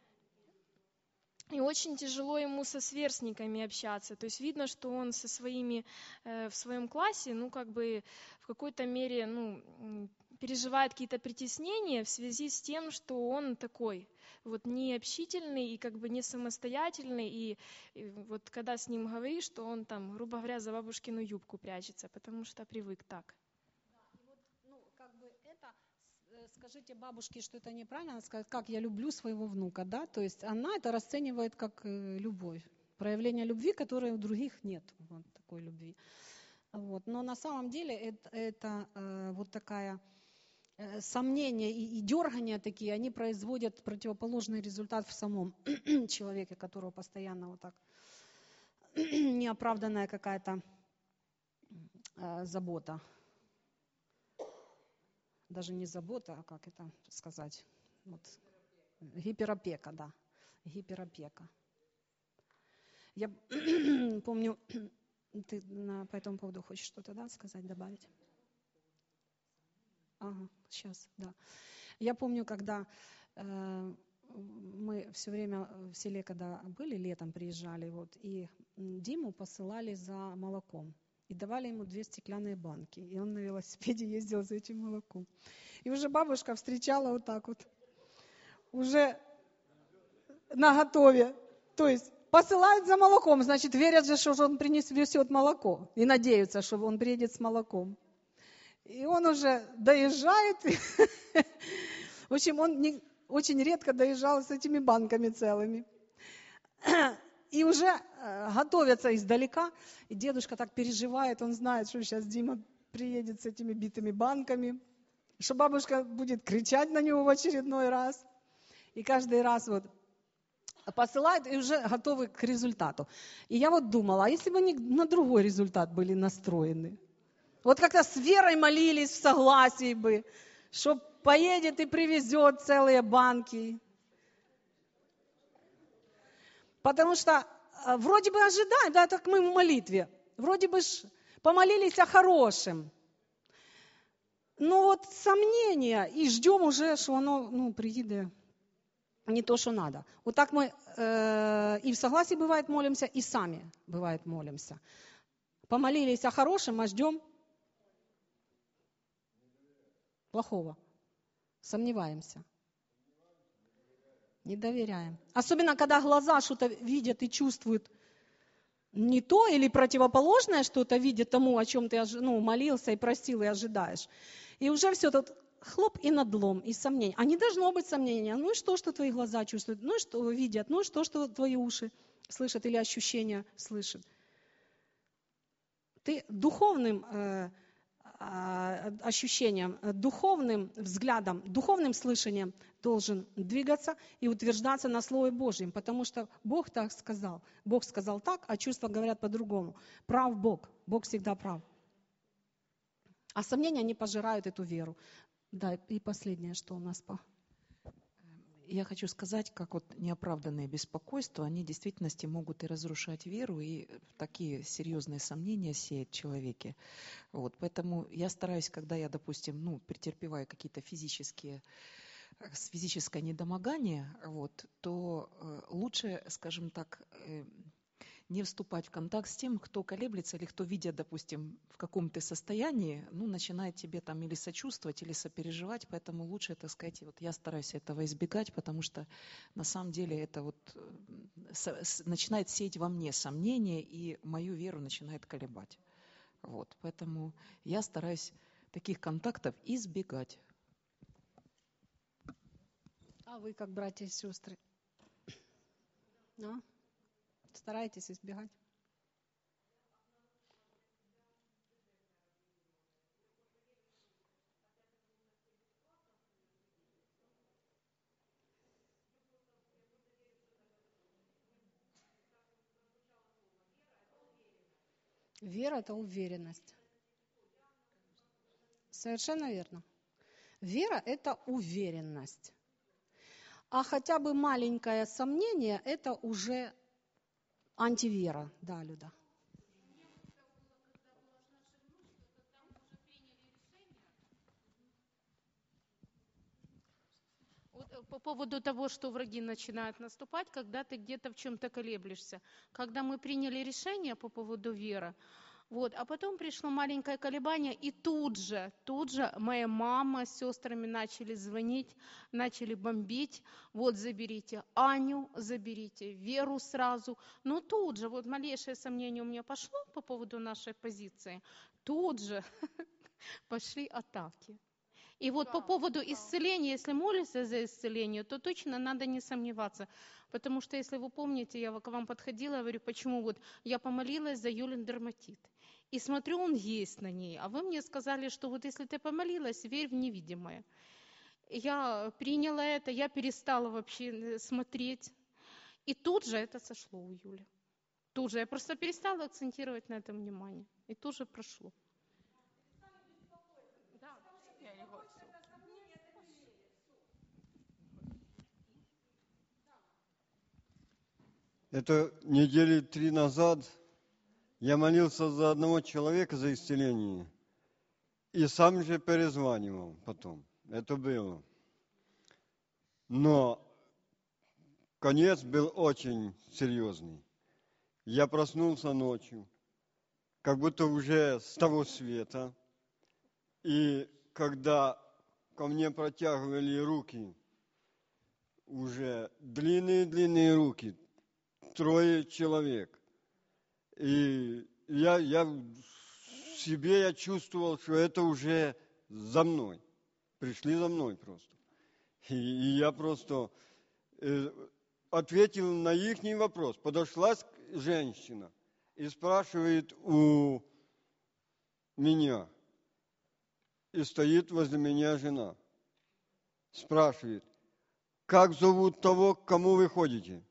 [SPEAKER 3] и очень тяжело ему со сверстниками общаться. То есть видно, что он со своими в своем классе, в какой-то мере, переживает какие-то притеснения в связи с тем, что он такой не общительный и не самостоятельный. И когда с ним говоришь, что он грубо говоря, за бабушкину юбку прячется, потому что привык так.
[SPEAKER 1] Скажите бабушке, что это неправильно, она скажет, как я люблю своего внука, да, то есть она это расценивает как любовь, проявление любви, которой у других нет, такой любви. Но на самом деле это такая сомнения и дергания такие, они производят противоположный результат в самом человеке, которого постоянно неоправданная какая-то забота. Даже не забота, а как это сказать? Гиперопека, да. Гиперопека. Я помню, ты по этому поводу хочешь что-то сказать, добавить? Ага, сейчас, да. Я помню, когда мы все время в селе, когда были, летом приезжали, и Диму посылали за молоком. И давали ему 2 стеклянные банки. И он на велосипеде ездил за этим молоком. И уже бабушка встречала уже наготове. То есть посылают за молоком, значит, верят же, что он принесет молоко. И надеются, что он приедет с молоком. И он уже доезжает. В общем, он очень редко доезжал с этими банками целыми. И уже готовятся издалека. И дедушка так переживает, он знает, что сейчас Дима приедет с этими битыми банками, что бабушка будет кричать на него в очередной раз. И каждый раз посылают, и уже готовы к результату. И я думала, а если бы они на другой результат были настроены? Как-то с верой молились в согласии бы, что поедет и привезет целые банки. Потому что вроде бы ожидаем, да, так мы в молитве, вроде бы помолились о хорошем. Но сомнения, и ждем уже, что оно приедет не то, что надо. Так мы и в согласии бывает молимся, и сами бывает молимся. Помолились о хорошем, а ждем плохого. Сомневаемся. Не доверяем. Особенно, когда глаза что-то видят и чувствуют не то или противоположное что-то видят тому, о чем ты молился и просил и ожидаешь. И уже все тут хлоп и надлом, и сомнения. А не должно быть сомнения. Ну и что твои глаза чувствуют? Ну и что видят? Ну и что твои уши слышат или ощущения слышат? Ты духовным ощущением, духовным взглядом, духовным слышанием должен двигаться и утверждаться на Слове Божьем, потому что Бог так сказал. Бог сказал так, а чувства говорят по-другому. Прав Бог. Бог всегда прав. А сомнения, они пожирают эту веру. Да, и последнее, что у нас
[SPEAKER 4] я хочу сказать, как вот неоправданные беспокойства, они в действительности могут и разрушать веру, и такие серьезные сомнения сеять в человеке. Вот, поэтому я стараюсь, когда я, допустим, претерпеваю какие-то физическое недомогание, вот, то лучше, скажем так, не вступать в контакт с тем, кто колеблется или кто, видя, допустим, в каком ты состоянии, начинает тебе там или сочувствовать, или сопереживать, поэтому лучше, так сказать, вот я стараюсь этого избегать, потому что на самом деле это вот начинает сеять во мне сомнения и мою веру начинает колебать. Вот, поэтому я стараюсь таких контактов избегать.
[SPEAKER 1] А вы, как братья и сестры? Стараетесь избегать? Вера – это уверенность. Совершенно верно. Вера – это уверенность. А хотя бы маленькое сомнение – это уже антивера. Да, Люда.
[SPEAKER 5] По поводу того, что враги начинают наступать, когда ты где-то в чем-то колеблешься. Когда мы приняли решение по поводу веры, а потом пришло маленькое колебание, и тут же моя мама с сестрами начали звонить, начали бомбить. Заберите Аню, заберите Веру сразу. Но тут же, малейшее сомнение у меня пошло по поводу нашей позиции, тут же пошли атаки. И по поводу исцеления, если молишься за исцеление, то точно надо не сомневаться. Потому что, если вы помните, я к вам подходила, говорю, почему я помолилась за Юлин дерматит. И смотрю, он есть на ней. А вы мне сказали, что если ты помолилась, верь в невидимое. Я приняла это, я перестала вообще смотреть. И тут же это сошло у Юли. Тут же я просто перестала акцентировать на этом внимание. И тут же прошло.
[SPEAKER 6] Это недели 3 назад я молился за одного человека за исцеление. И сам же перезванивал потом. Это было. Но конец был очень серьезный. Я проснулся ночью, как будто уже с того света. И когда ко мне протягивали руки, уже длинные-длинные руки, 3 человек. И я в себе чувствовал, что это уже за мной. Пришли за мной просто. И я просто ответил на их вопрос. Подошла женщина и спрашивает у меня. И стоит возле меня жена. Спрашивает, как зовут того, к кому вы ходите?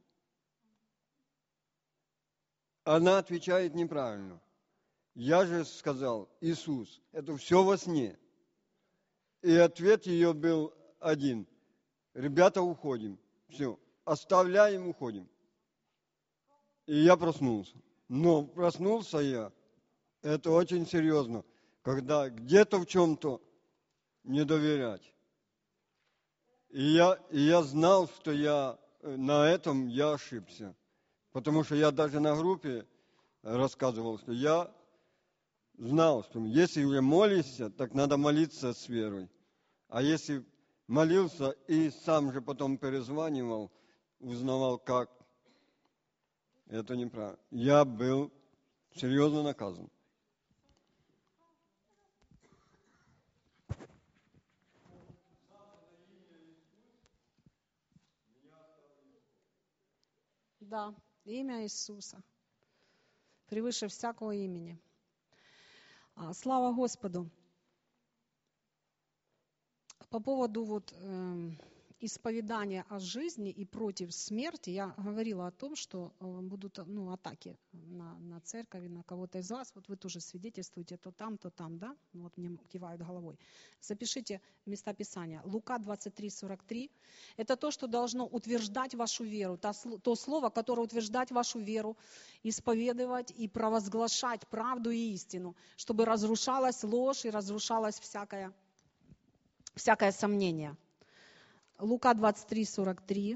[SPEAKER 6] Она отвечает неправильно. Я же сказал, Иисус, это все во сне. И ответ ее был один. Ребята, уходим. Все, оставляем, уходим. И я проснулся. Но проснулся я, это очень серьезно, когда где-то в чем-то не доверять. И я знал, что на этом я ошибся. Потому что я даже на группе рассказывал, что я знал, что если уже молишься, так надо молиться с верой. А если молился и сам же потом перезванивал, узнавал, как, это неправильно. Я был серьезно наказан.
[SPEAKER 1] Да, имя Иисуса. Превыше всякого имени. Слава Господу. По поводу исповедания о жизни и против смерти, я говорила о том, что будут атаки на церковь, на кого-то из вас. Вот вы тоже свидетельствуете то там, да? Вот мне кивают головой. Запишите места Писания. Лука 23:43. Это то, что должно утверждать вашу веру. То слово, которое утверждать вашу веру, исповедовать и провозглашать правду и истину, чтобы разрушалась ложь и разрушалось всякое сомнение. Лука 23:43.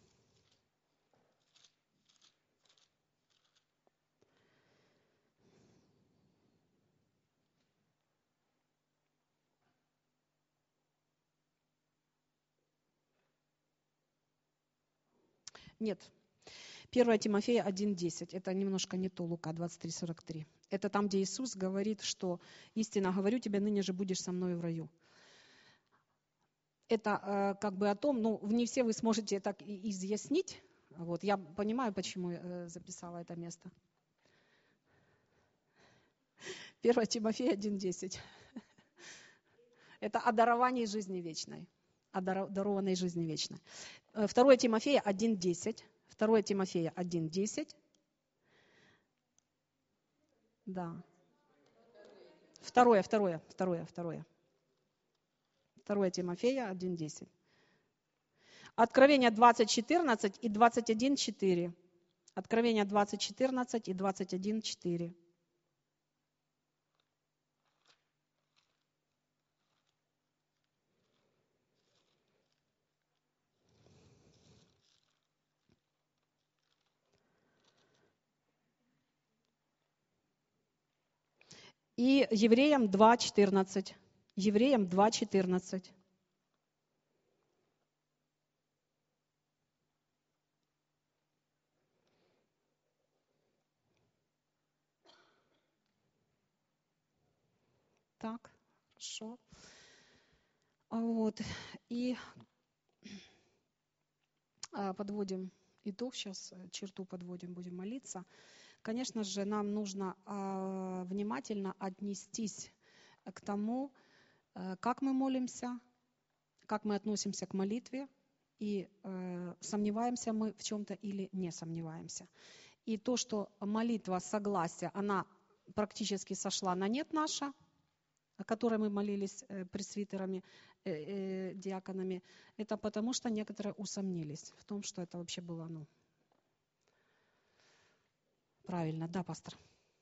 [SPEAKER 1] Нет. 1 Тимофея 1:10. Это немножко не то, Лука 23:43. Это там, где Иисус говорит, что истинно говорю тебе, ныне же будешь со мною в раю. Это как бы о том, не все вы сможете так изъяснить. Вот, я понимаю, почему я записала это место. 1 Тимофея 1:10. Это о даровании жизни вечной. О дарованной жизни вечной. 2 Тимофея 1:10. 2 Тимофея 1:10. Да. Второе. 2 Тимофея 1:10. Откровение 20:14 и 21:4. Откровение 20:14 и 21:4. И Евреям 2:14. Евреям 2:14. Так, хорошо. Вот. И подводим итог, сейчас черту подводим, будем молиться. Конечно же, нам нужно внимательно отнестись к тому, как мы молимся, как мы относимся к молитве, и сомневаемся мы в чем-то или не сомневаемся. И то, что молитва согласия, она практически сошла на нет наша, о которой мы молились пресвитерами, диаконами, это потому, что некоторые усомнились в том, что это вообще было правильно. Да, пастор?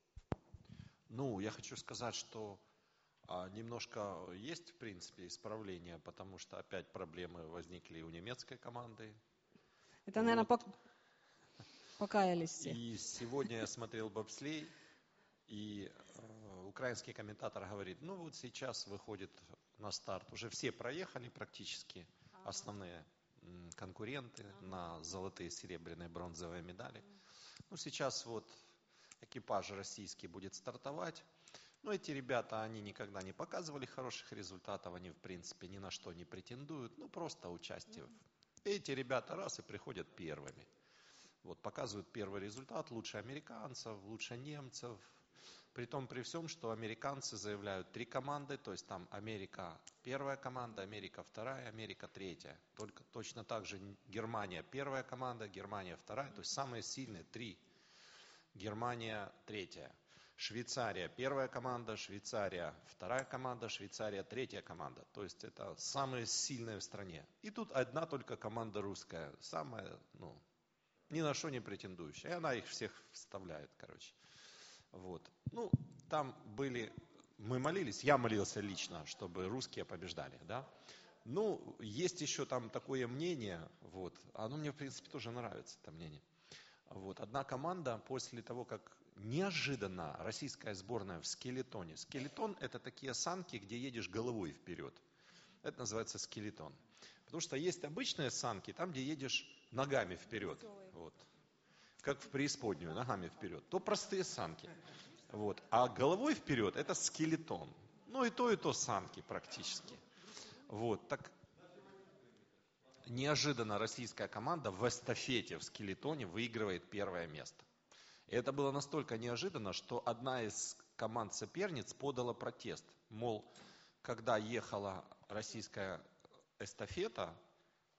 [SPEAKER 7] Я хочу сказать, что немножко есть, в принципе, исправление, потому что опять проблемы возникли и у немецкой команды.
[SPEAKER 1] Это, наверное, покаялись все.
[SPEAKER 7] И сегодня я смотрел бобслей, и украинский комментатор говорит, сейчас выходит на старт. Уже все проехали практически, основные конкуренты на золотые, серебряные, бронзовые медали. Сейчас экипаж российский будет стартовать. Эти ребята, они никогда не показывали хороших результатов, они, в принципе, ни на что не претендуют, просто участие. Эти ребята раз и приходят первыми. Показывают первый результат, лучше американцев, лучше немцев. Притом при всем, что американцы заявляют 3 команды, то есть там Америка первая команда, Америка вторая, Америка третья. Только точно так же Германия первая команда, Германия вторая, то есть самые сильные 3. Германия третья. Швейцария первая команда, Швейцария вторая команда, Швейцария третья команда. То есть это самые сильные в стране. И тут одна только команда русская, самая, ни на что не претендующая. И она их всех вставляет, там были, мы молились, я молился лично, чтобы русские побеждали, да. Есть еще там такое мнение, оно мне, в принципе, тоже нравится, это мнение. Одна команда после того, как неожиданно российская сборная в скелетоне. Скелетон – это такие санки, где едешь головой вперед. Это называется скелетон. Потому что есть обычные санки, там, где едешь ногами вперед. Как в преисподнюю, ногами вперед. То простые санки. А головой вперед – это скелетон. И то санки практически. Так неожиданно российская команда в эстафете в скелетоне выигрывает первое место. И это было настолько неожиданно, что одна из команд соперниц подала протест. Мол, когда ехала российская эстафета,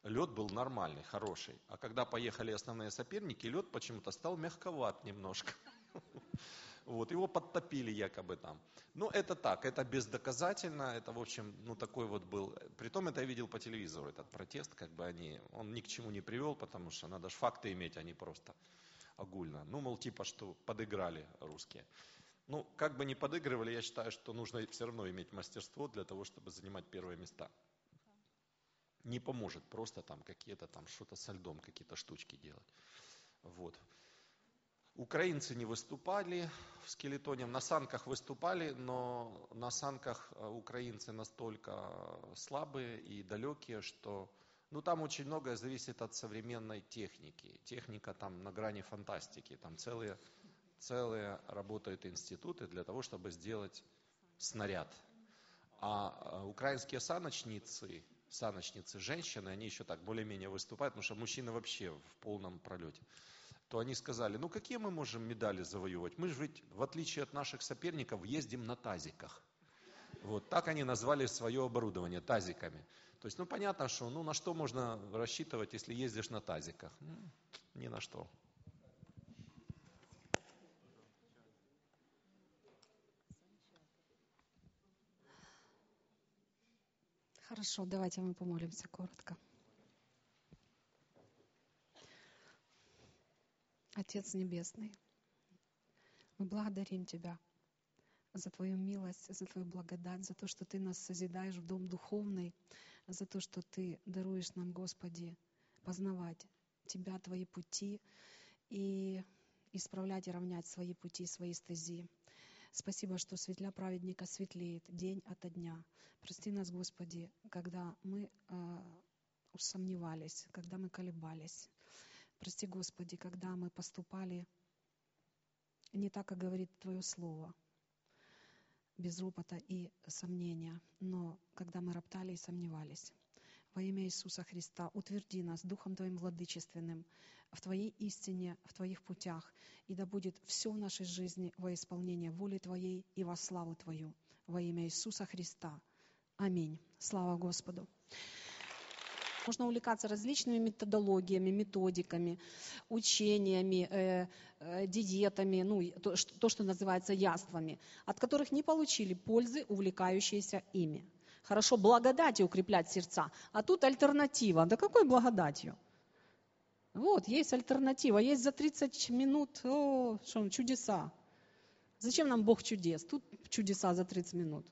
[SPEAKER 7] лед был нормальный, хороший. А когда поехали основные соперники, лед почему-то стал мягковат немножко. Вот, его подтопили якобы там. Ну, это так, это бездоказательно, это, в общем, ну, такой вот был. Притом это я видел по телевизору, этот протест, как бы он ни к чему не привел, потому что надо же факты иметь, а не просто огульно. Ну, мол, типа, что подыграли русские. Ну, как бы не подыгрывали, я считаю, что нужно все равно иметь мастерство для того, чтобы занимать первые места. Не поможет просто там какие-то там что-то со льдом, какие-то штучки делать. Вот. Украинцы не выступали в скелетоне, на санках выступали, но на санках украинцы настолько слабые и далекие, что ну, там очень многое зависит от современной техники. Техника там на грани фантастики, там целые работают институты для того, чтобы сделать снаряд. А украинские саночницы, женщины, они еще так более-менее выступают, потому что мужчины вообще в полном пролете. То они сказали, ну какие мы можем медали завоевывать? Мы же ведь, в отличие от наших соперников, ездим на тазиках. Вот так они назвали свое оборудование, тазиками. То есть, ну понятно, что ну, на что можно рассчитывать, если ездишь на тазиках? Ни на что.
[SPEAKER 1] Хорошо, давайте мы помолимся коротко. Отец Небесный, мы благодарим Тебя за Твою милость, за Твою благодать, за то, что Ты нас созидаешь в дом духовный, за то, что Ты даруешь нам, Господи, познавать Тебя, Твои пути и исправлять и равнять свои пути, свои стези. Спасибо, что светля праведника светлеет день ото дня. Прости нас, Господи, когда мы усомневались, когда мы колебались. Прости, Господи, когда мы поступали не так, как говорит Твое Слово, без ропота и сомнения, но когда мы роптали и сомневались. Во имя Иисуса Христа утверди нас Духом Твоим владычественным в Твоей истине, в Твоих путях, и да будет все в нашей жизни во исполнение воли Твоей и во славу Твою. Во имя Иисуса Христа. Аминь. Слава Господу. Можно увлекаться различными методологиями, методиками, учениями, диетами, ну, то, что называется яствами, от которых не получили пользы, увлекающиеся ими. Хорошо благодатью укреплять сердца, а тут альтернатива. Да какой благодатью? Вот, есть альтернатива, есть за 30 минут чудеса. Зачем нам Бог чудес? Тут чудеса за 30 минут.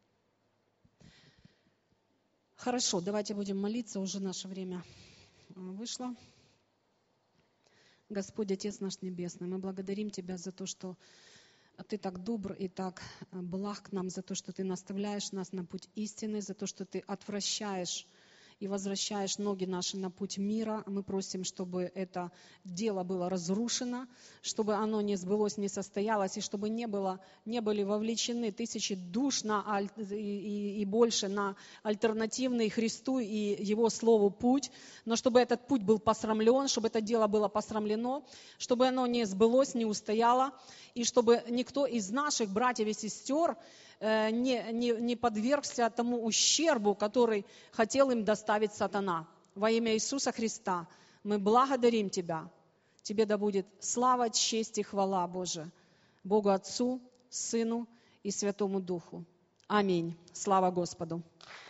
[SPEAKER 1] Хорошо, давайте будем молиться, уже наше время вышло. Господь, Отец наш Небесный, мы благодарим Тебя за то, что Ты так добр и так благ к нам, за то, что Ты наставляешь нас на путь истины, за то, что Ты отвращаешь и возвращаешь ноги наши на путь мира. Мы просим, чтобы это дело было разрушено, чтобы оно не сбылось, не состоялось, и чтобы не были вовлечены тысячи душ и больше на альтернативный Христу и Его Слову путь, но чтобы этот путь был посрамлен, чтобы это дело было посрамлено, чтобы оно не сбылось, не устояло, и чтобы никто из наших братьев и сестер не подвергся тому ущербу, который хотел им доставить сатана. Во имя Иисуса Христа мы благодарим Тебя. Тебе да будет слава, честь и хвала, Боже, Богу Отцу, Сыну и Святому Духу. Аминь. Слава Господу.